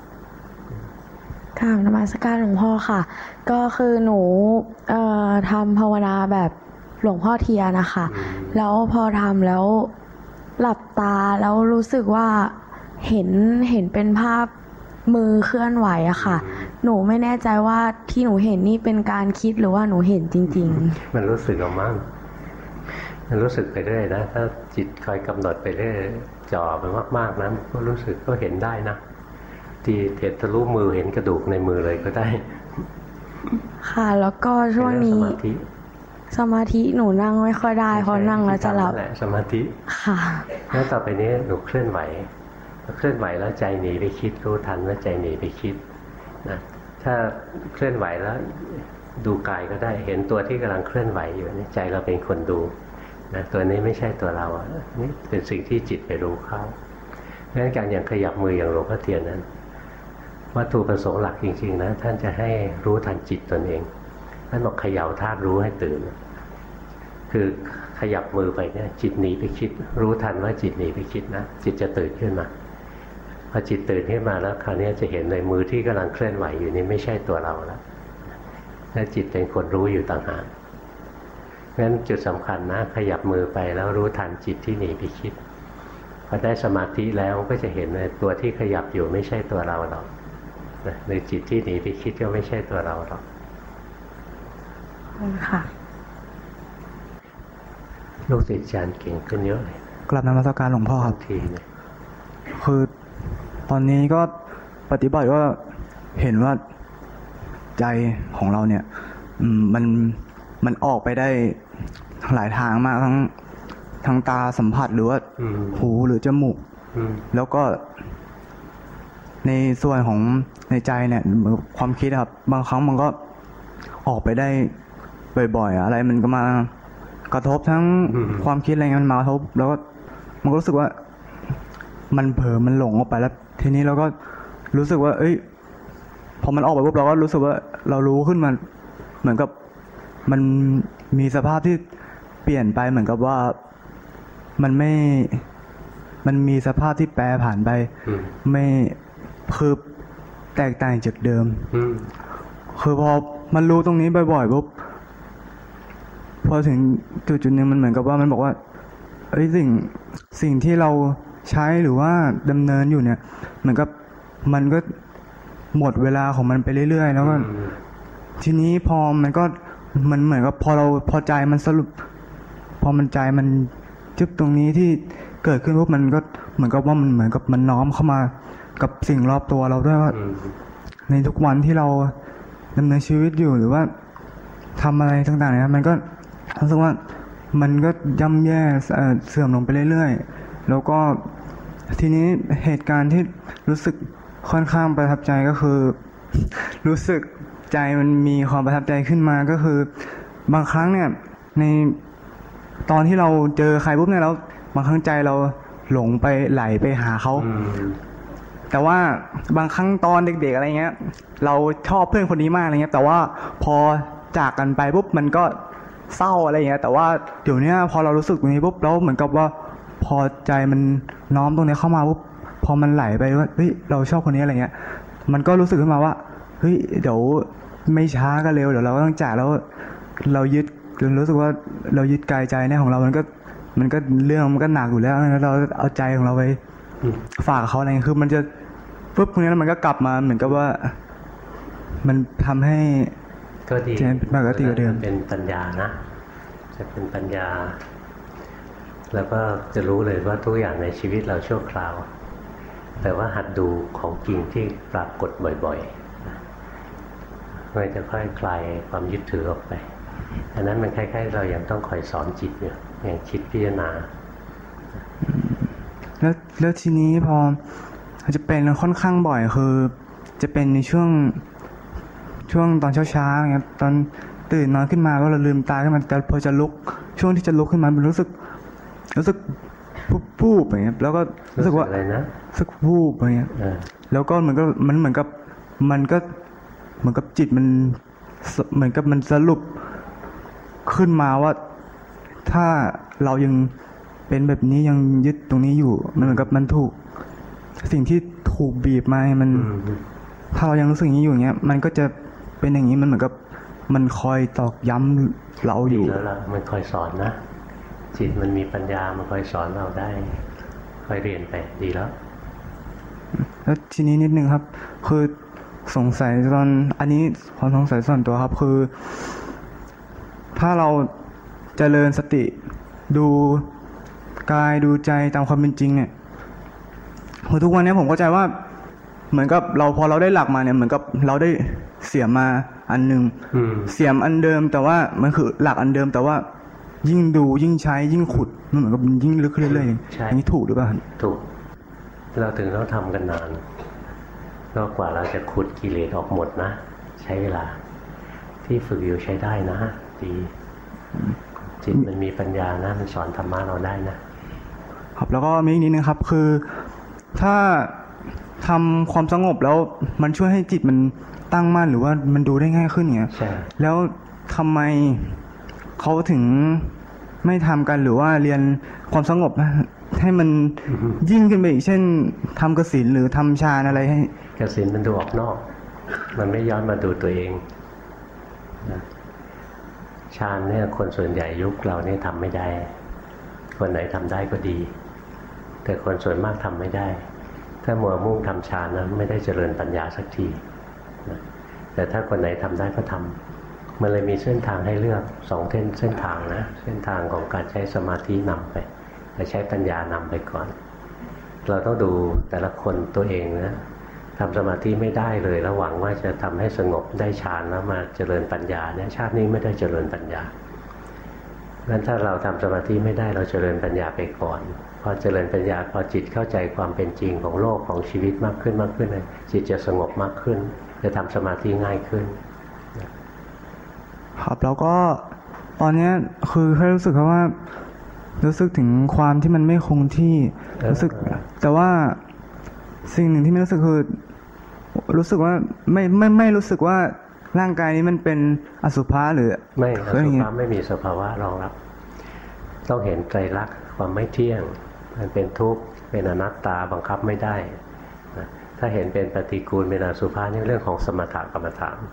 ค่ะนมัสการหลวงพ่อค่ะก็คือหนูเอ่อทำภาวนาแบบหลวงพ่อเทียนนะคะแล้วพอทำแล้วหลับตาแล้วรู้สึกว่าเห็นเห็นเป็นภาพมือเคลื่อนไหวอะค่ะหนูไม่แน่ใจว่าที่หนูเห็นนี่เป็นการคิดหรือว่าหนูเห็นจริงๆมันรู้สึกออกมั้งมันรู้สึกไปเรื่อยนะถ้าจิตคอยกำหนดไปเรื่อยจ่อไปมากๆนะก็รู้สึกก็เห็นได้นะที่เห็นทะลุมือเห็นกระดูกในมือเลยก็ได้ค่ะแล้วก็ช่วงนี้สมาธิหนูนั่งไม่ค่อยได้เพราะนั่งแล้วจะหลับสมาธิค่ะแล้วต่อไปนี้หนูเคลื่อนไหวเคลื่อนไหวแล้วใจหนีไปคิดรู้ทันว่าใจหนีไปคิดนะถ้าเคลื่อนไหวแล้วดูกายก็ได้เห็นตัวที่กำลังเคลื่อนไหวอยู่นี่ใจเราเป็นคนดูนะตัวนี้ไม่ใช่ตัวเราอ่ะนี่เป็นสิ่งที่จิตไปรู้เข้าเพราะฉะนั้นการอย่างขยับมืออย่างหลวงพ่อเทียนนั้นวัตถุประสงค์หลักจริงๆนะท่านจะให้รู้ทันจิตตนเองท่านบอกเขย่าธาตุรู้ให้ตื่นคือขยับมือไปเนี่ยจิตหนีไปคิดรู้ทันว่าจิตหนีไปคิดนะจิตจะตื่นขึ้นมาพอจิตตื่นขึ้นมาแล้วคราวนี้จะเห็นในมือที่กำลังเคลื่อนไหวอยู่นี่ไม่ใช่ตัวเราแล้วและจิตเป็นคนรู้อยู่ต่างหากเพราะฉะนั้นจุดสำคัญนะขยับมือไปแล้วรู้ทันจิตที่หนีไปคิดพอได้สมาธิแล้วก็จะเห็นในตัวที่ขยับอยู่ไม่ใช่ตัวเราหรอกหรือจิตที่หนีไปคิดก็ไม่ใช่ตัวเราหรอกค่ะลูกศิษย์อาจารย์เก่งขึ้นเยอะเลยกราบนมัสการหลวงพ่อครับทีคือตอนนี้ก็ปฏิบัติว่าเห็นว่าใจของเราเนี่ยมันมันออกไปได้หลายทางมากทั้งทางตาสัมผัสหรือว่าหูหรือจมูกแล้วก็ในส่วนของในใจเนี่ยความคิดครับบางครั้งมันก็ออกไปได้บ่อยๆอะไรมันก็มากระทบทั้งความคิดอะไรมันมากระทบแล้วก็มันก็รู้สึกว่ามันเผลอมันหลงออกไปแล้วทีนี้เราก็รู้สึกว่าเอ้ยพอมันออกไปปุ๊บเราก็รู้สึกว่าเรารู้ขึ้นมาเหมือนกับมันมีสภาพที่เปลี่ยนไปเหมือนกับว่ามันไม่มันมีสภาพที่แปรผ่านไปไม่คือแตกต่างจากเดิมคือพอมันรู้ตรงนี้บ่อยๆปุ๊บพอถึงจุดจุดนึงมันเหมือนกับว่ามันบอกว่าเอ้ยสิ่งสิ่งที่เราใช้หรือว่าดำเนินอยู่เนี่ยเหมือนกับมันก็หมดเวลาของมันไปเรื่อยๆแล้วก็ทีนี้พอมันก็มันเหมือนกับพอเราพอใจมันสรุปพอมันใจมันจุดตรงนี้ที่เกิดขึ้นปุ๊บมันก็เหมือนกับว่ามันเหมือนกับมันน้อมเข้ามากับสิ่งรอบตัวเราด้วยว่าในทุกวันที่เราดำเนินชีวิตอยู่หรือว่าทำอะไรต่างๆเนี่ยมันก็รู้สึกว่ามันก็ย่ำแย่เสื่อมลงไปเรื่อยๆแล้วก็ทีนี้เหตุการณ์ที่รู้สึกค่อนข้างประทับใจก็คือรู้สึกใจมันมีความประทับใจขึ้นมาก็คือบางครั้งเนี่ยในตอนที่เราเจอใครปุ๊บเนี่ยแล้วบางครั้งใจเราหลงไปไหลไปหาเขาแต่ว่าบางครั้งตอนเด็กๆอะไรเงี้ยเราชอบเพื่อนคนนี้มากอะไรเงี้ยแต่ว่าพอจากกันไปปุ๊บมันก็เศร้าอะไรเงี้ยแต่ว่าเดี๋ยวนี้พอเรารู้สึกตรงนี้ปุ๊บแล้วเหมือนกับว่าพอใจมันน้อมตรงนี้เข้ามาปุ๊บพอมันไหลไปว่าเฮ้ยเราชอบคนนี้อะไรเงี้ยมันก็รู้สึกขึ้นมาว่าเฮ้ยเดี๋ยวไม่ช้าก็เร็วเดี๋ยวเราก็ต้องจากแล้วเรายึดรู้สึกว่าเรายึดกายใจเนี่ยของเรามันก็มันก็เรื่องมันก็หนักอยู่แล้วเราเอาใจของเราไปฝากเขาอะไรคือมันจะปุ๊บตรงนี้มันก็กลับมาเหมือนกับว่ามันทำให้ก็ดีปกติกว่าเดิมเป็นปัญญานะจะเป็นปัญญาแล้วก็จะรู้เลยว่าทุกอย่างในชีวิตเราชั่วคราวแต่ว่าหัดดูของจริงที่ปรากฏบ่อยๆมันจะค่อยคลายความยึดถือออกไปอันนั้นมันคล้ายๆเรายังต้องคอยสอนจิตอยู่อย่างคิดพิจารณาแล้วแล้วทีนี้พอจะเป็นค่อนข้างบ่อยคือจะเป็นในช่วงช่วงตอนเช้าๆครับตอนตื่นนอนขึ้นมาก็เราลืมตาขึ้นมาแต่พอจะลุกช่วงที่จะลุกขึ้นมามันรู้สึกรู้สึกปุ๊บๆอย่างเงี้ยแล้วก็รู้สึกว่าอะไรนะรู้สึกวูบอย่างเงี้ยแล้วก็เหมือนก็มันเหมือนกับมันก็เหมือนกับจิตมันเหมือนกับมันสรุปขึ้นมาว่าถ้าเรายังเป็นแบบนี้ยังยึดตรงนี้อยู่มันเหมือนกับมันถูกสิ่งที่ถูกบีบมามันถ้าเรายังรู้สึกอย่างนี้อยู่อย่างเงี้ยมันก็จะเป็นอย่างนี้มันเหมือนกับมันคอยตอกย้ำเราอยู่แล้วล่ะมันคอยสอนนะจิตมันมีปัญญามันคอยสอนเราได้คอยเรียนไปดีแล้วแล้วทีนี้นิดนึงครับคือสงสัยตอนอันนี้ความสงสัยส่วนตัวครับคือถ้าเราเจริญสติดูกายดูใจตามความเป็นจริงเนี่ยคือทุกวันนี้ผมเข้าใจว่าเหมือนกับเราพอเราได้หลักมาเนี่ยเหมือนกับเราได้เสียมมาอันนึงเสียมอันเดิมแต่ว่ามันคือหลักอันเดิมแต่ว่ายิ่งดูยิ่งใช้ยิ่งขุดมันเหมือนกับยิ่งลึกขึ้นเรื่อยๆอย่างนี้ถูกหรือเปล่าถูกเราถึงต้องทำกันนานก็กว่าเราจะขุดกิเลสออกหมดนะใช้เวลาที่ฝึกอยู่ใช้ได้นะดีจิตมันมีปัญญานะมันสอนธรรมะเราได้นะครับแล้วก็มีอีกนิดนึงครับคือถ้าทำความสงบแล้วมันช่วยให้จิตมันตั้งมั่นหรือว่ามันดูได้ง่ายขึ้นอย่างเงี้ยแล้วทำไมเขาถึงไม่ทำกันหรือว่าเรียนความสงบให้มันยิ่งขึ้นไปอีกเช่นทำกสิณหรือทำฌานอะไรให้กสิณมันดูออกนอกมันไม่ย้อนมาดูตัวเองฌานเนี่ยคนส่วนใหญ่ยุคเราเนี่ยทำไม่ได้คนไหนทำได้ก็ดีแต่คนส่วนมากทำไม่ได้ถ้ามัวมุ่งทำฌานนะไม่ได้เจริญปัญญาสักทีแต่ถ้าคนไหนทำได้ก็ทำมันเลยมีเส้นทางให้เลือกสองเส้นเส้นทางนะเส้นทางของการใช้สมาธินำไปไปใช้ปัญญานำไปก่อนเราต้องดูแต่ละคนตัวเองนะทำสมาธิไม่ได้เลยแล้วหวังว่าจะทำให้สงบได้ฌานแล้วมาเจริญปัญญาเนี่ยชาตินี้ไม่ได้เจริญปัญญางั้นถ้าเราทำสมาธิไม่ได้เราเจริญปัญญาไปก่อนพอเจริญปัญญาพอจิตเข้าใจความเป็นจริงของโลกของชีวิตมากขึ้นมากขึ้นเลยจิตจะสงบมากขึ้นจะทำสมาธิง่ายขึ้นครับแล้วก็ตอนนี้คือแค่รู้สึกว่ารู้สึกถึงความที่มันไม่คงที่รู้สึกแต่ว่าสิ่งหนึ่งที่ไม่รู้สึกคือรู้สึกว่าไม่ไม่ไม่รู้สึกว่าร่างกายนี้มันเป็นอสุภะหรือไม่อสุภะไม่มีสภาวะรองรับต้องเห็นไตรลักษณ์ความไม่เที่ยงมันเป็นทุกข์เป็นอนัตตาบังคับไม่ได้ถ้าเห็นเป็นปฏิกูลเป็นอสุภะนี่เรื่องของสมถกรรมฐาน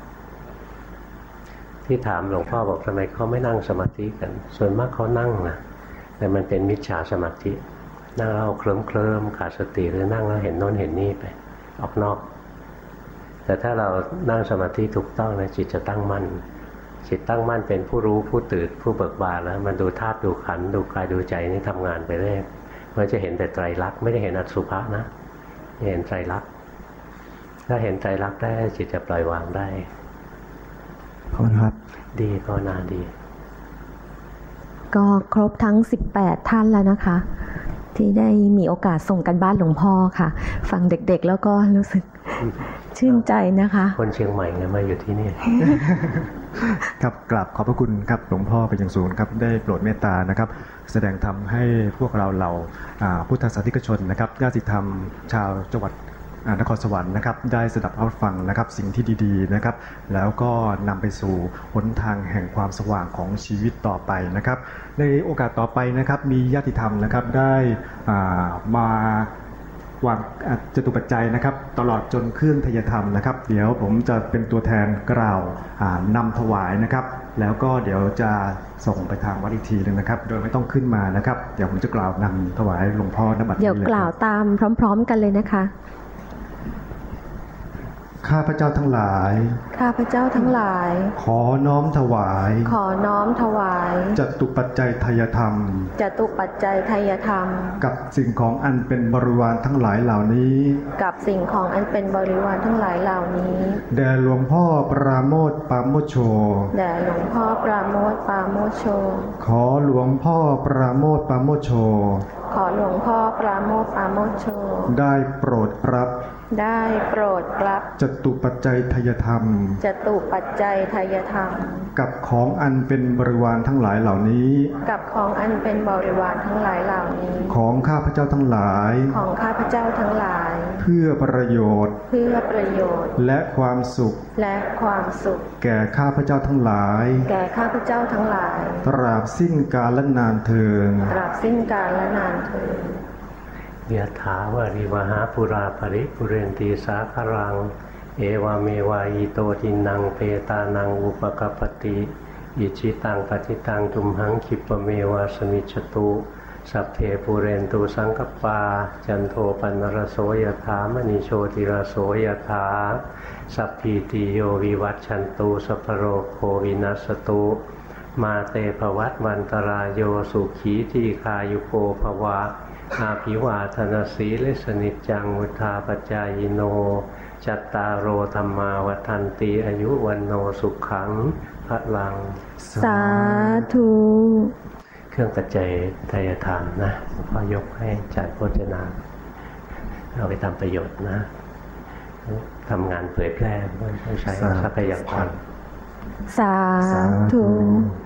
ที่ถามหลวงพ่อบอกทำไมเขาไม่นั่งสมาธิกันส่วนมากเขานั่งนะแต่มันเป็นมิจฉาสมาธินั่งแล้วเคลิ้มเคลิ้มขาดสติหรือนั่งแล้วเห็นโน้นเห็นนี่ไปออกนอกแต่ถ้าเรานั่งสมาธิถูกต้องนะจิตจะตั้งมั่นจิตตั้งมั่นเป็นผู้รู้ผู้ตื่นผู้เบิกบานแล้วมันดูธาตุดูขันธ์ดูกายดูใจนี่ทำงานไปเรื่อยมันจะเห็นแต่ไตรลักษณ์ไม่ได้เห็นอสุภะนะเห็นไตรลักษณ์ถ้าเห็นไตรลักษณ์ได้จิตจะปล่อยวางได้ขอบคุณครับดีภาวนาดีก็ครบทั้งสิบแปดท่านแล้วนะคะที่ได้มีโอกาสส่งกันบ้านหลวงพ่อค่ะฟังเด็กๆแล้วก็รู้สึกชื่นใจนะคะคนเชียงใหม่เนี่ยมาอยู่ที่นี่ครับกราบขอบพระคุณครับหลวงพ่อเป็นอย่างสูงครับได้โปรดเมตตานะครับแสดงธรรมให้พวกเราเหล่าพุทธศาสนิกชนนะครับญาติธรรมชาวจังหวัดนครสวรรค์นะครับได้สดับรับฟังนะครับสิ่งที่ดีๆนะครับแล้วก็นำไปสู่หนทางแห่งความสว่างของชีวิตต่อไปนะครับในโอกาสต่อไปนะครับมีญาติธรรมนะครับได้มาวางจตุปัจจัยนะครับตลอดจนเครื่องทยธรรมนะครับเดี๋ยวผมจะเป็นตัวแทนกล่าวนำถวายนะครับแล้วก็เดี๋ยวจะส่งไปทางวัดอีกทีนึงนะครับโดยไม่ต้องขึ้นมานะครับเดี๋ยวผมจะกล่าวนำถวายหลวงพ่อณบัดนี้เลยเดี๋ยวกล่าวตามพร้อมๆกันเลยนะคะข้าพเจ้าทั้งหลายข้าพเจ้าทั้งหลายขอน้อมถวายขอน้อมถวายจตุปัจจัยทายธรรมจตุปัจจัยทายธรรมกับสิ่งของอันเป็นบริวารทั้งหลายเหล่านี้กับสิ่งของอันเป็นบริวารทั้งหลายเหล่านี้แด่หลวงพ่อปราโมทปราโมชโชแด่หลวงพ่อปราโมทปราโมชโชขอหลวงพ่อปราโมทปราโมชโชขอหลวงพ่อปราโมทปราโมชโชได้โปรดรับได้โปรดรับจตุปัจจัยทายธรรมจตุปัจจัยทายธรรมกับของอันเป็นบริวารทั้งหลายเหล่านี้กับของอันเป็นบริวารทั้งหลายเหล่านี้ของข้าพเจ้าทั้งหลายของข้าพเจ้าทั้งหลายเพื่อประโยชน์เพื่อประโยชน์และความสุขและความสุขแก่ข้าพเจ้าทั้งหลายแก่ข้าพเจ้าทั้งหลายตราบสิ้นกาลนานเทินตราบสิ้นกาลนานเทินยะถาวาริวหาปุราภริปุเรนตีสาครังเอวเมวะอิโตทินังเปตานังอุปกัปปติอิจิตังปฏิตังตุมหังคิปเมวะสมิจฉตุสัพเพปุเรนตุสังกปาจันโทปนรโสยถามณีโชติรโสยถาสัพพิติโยวิวัชชันตุสัพพโรโควินัสตุมาเตภวัตวันตรายโยสุขีทีคายุโกภวะอาภิวาทนาสีเลสนิจจังวุธาปจายโนจัตตารโอธรรมาวัฏันติอายุวันโนสุขังพลังสาธุเครื่องปัจจัยทายธรรมนะพอยกให้จัดโภชนาเอาไปทำประโยชน์นะทำงานเผยแพร่ต้องใช้ทรัพยากรสาธุ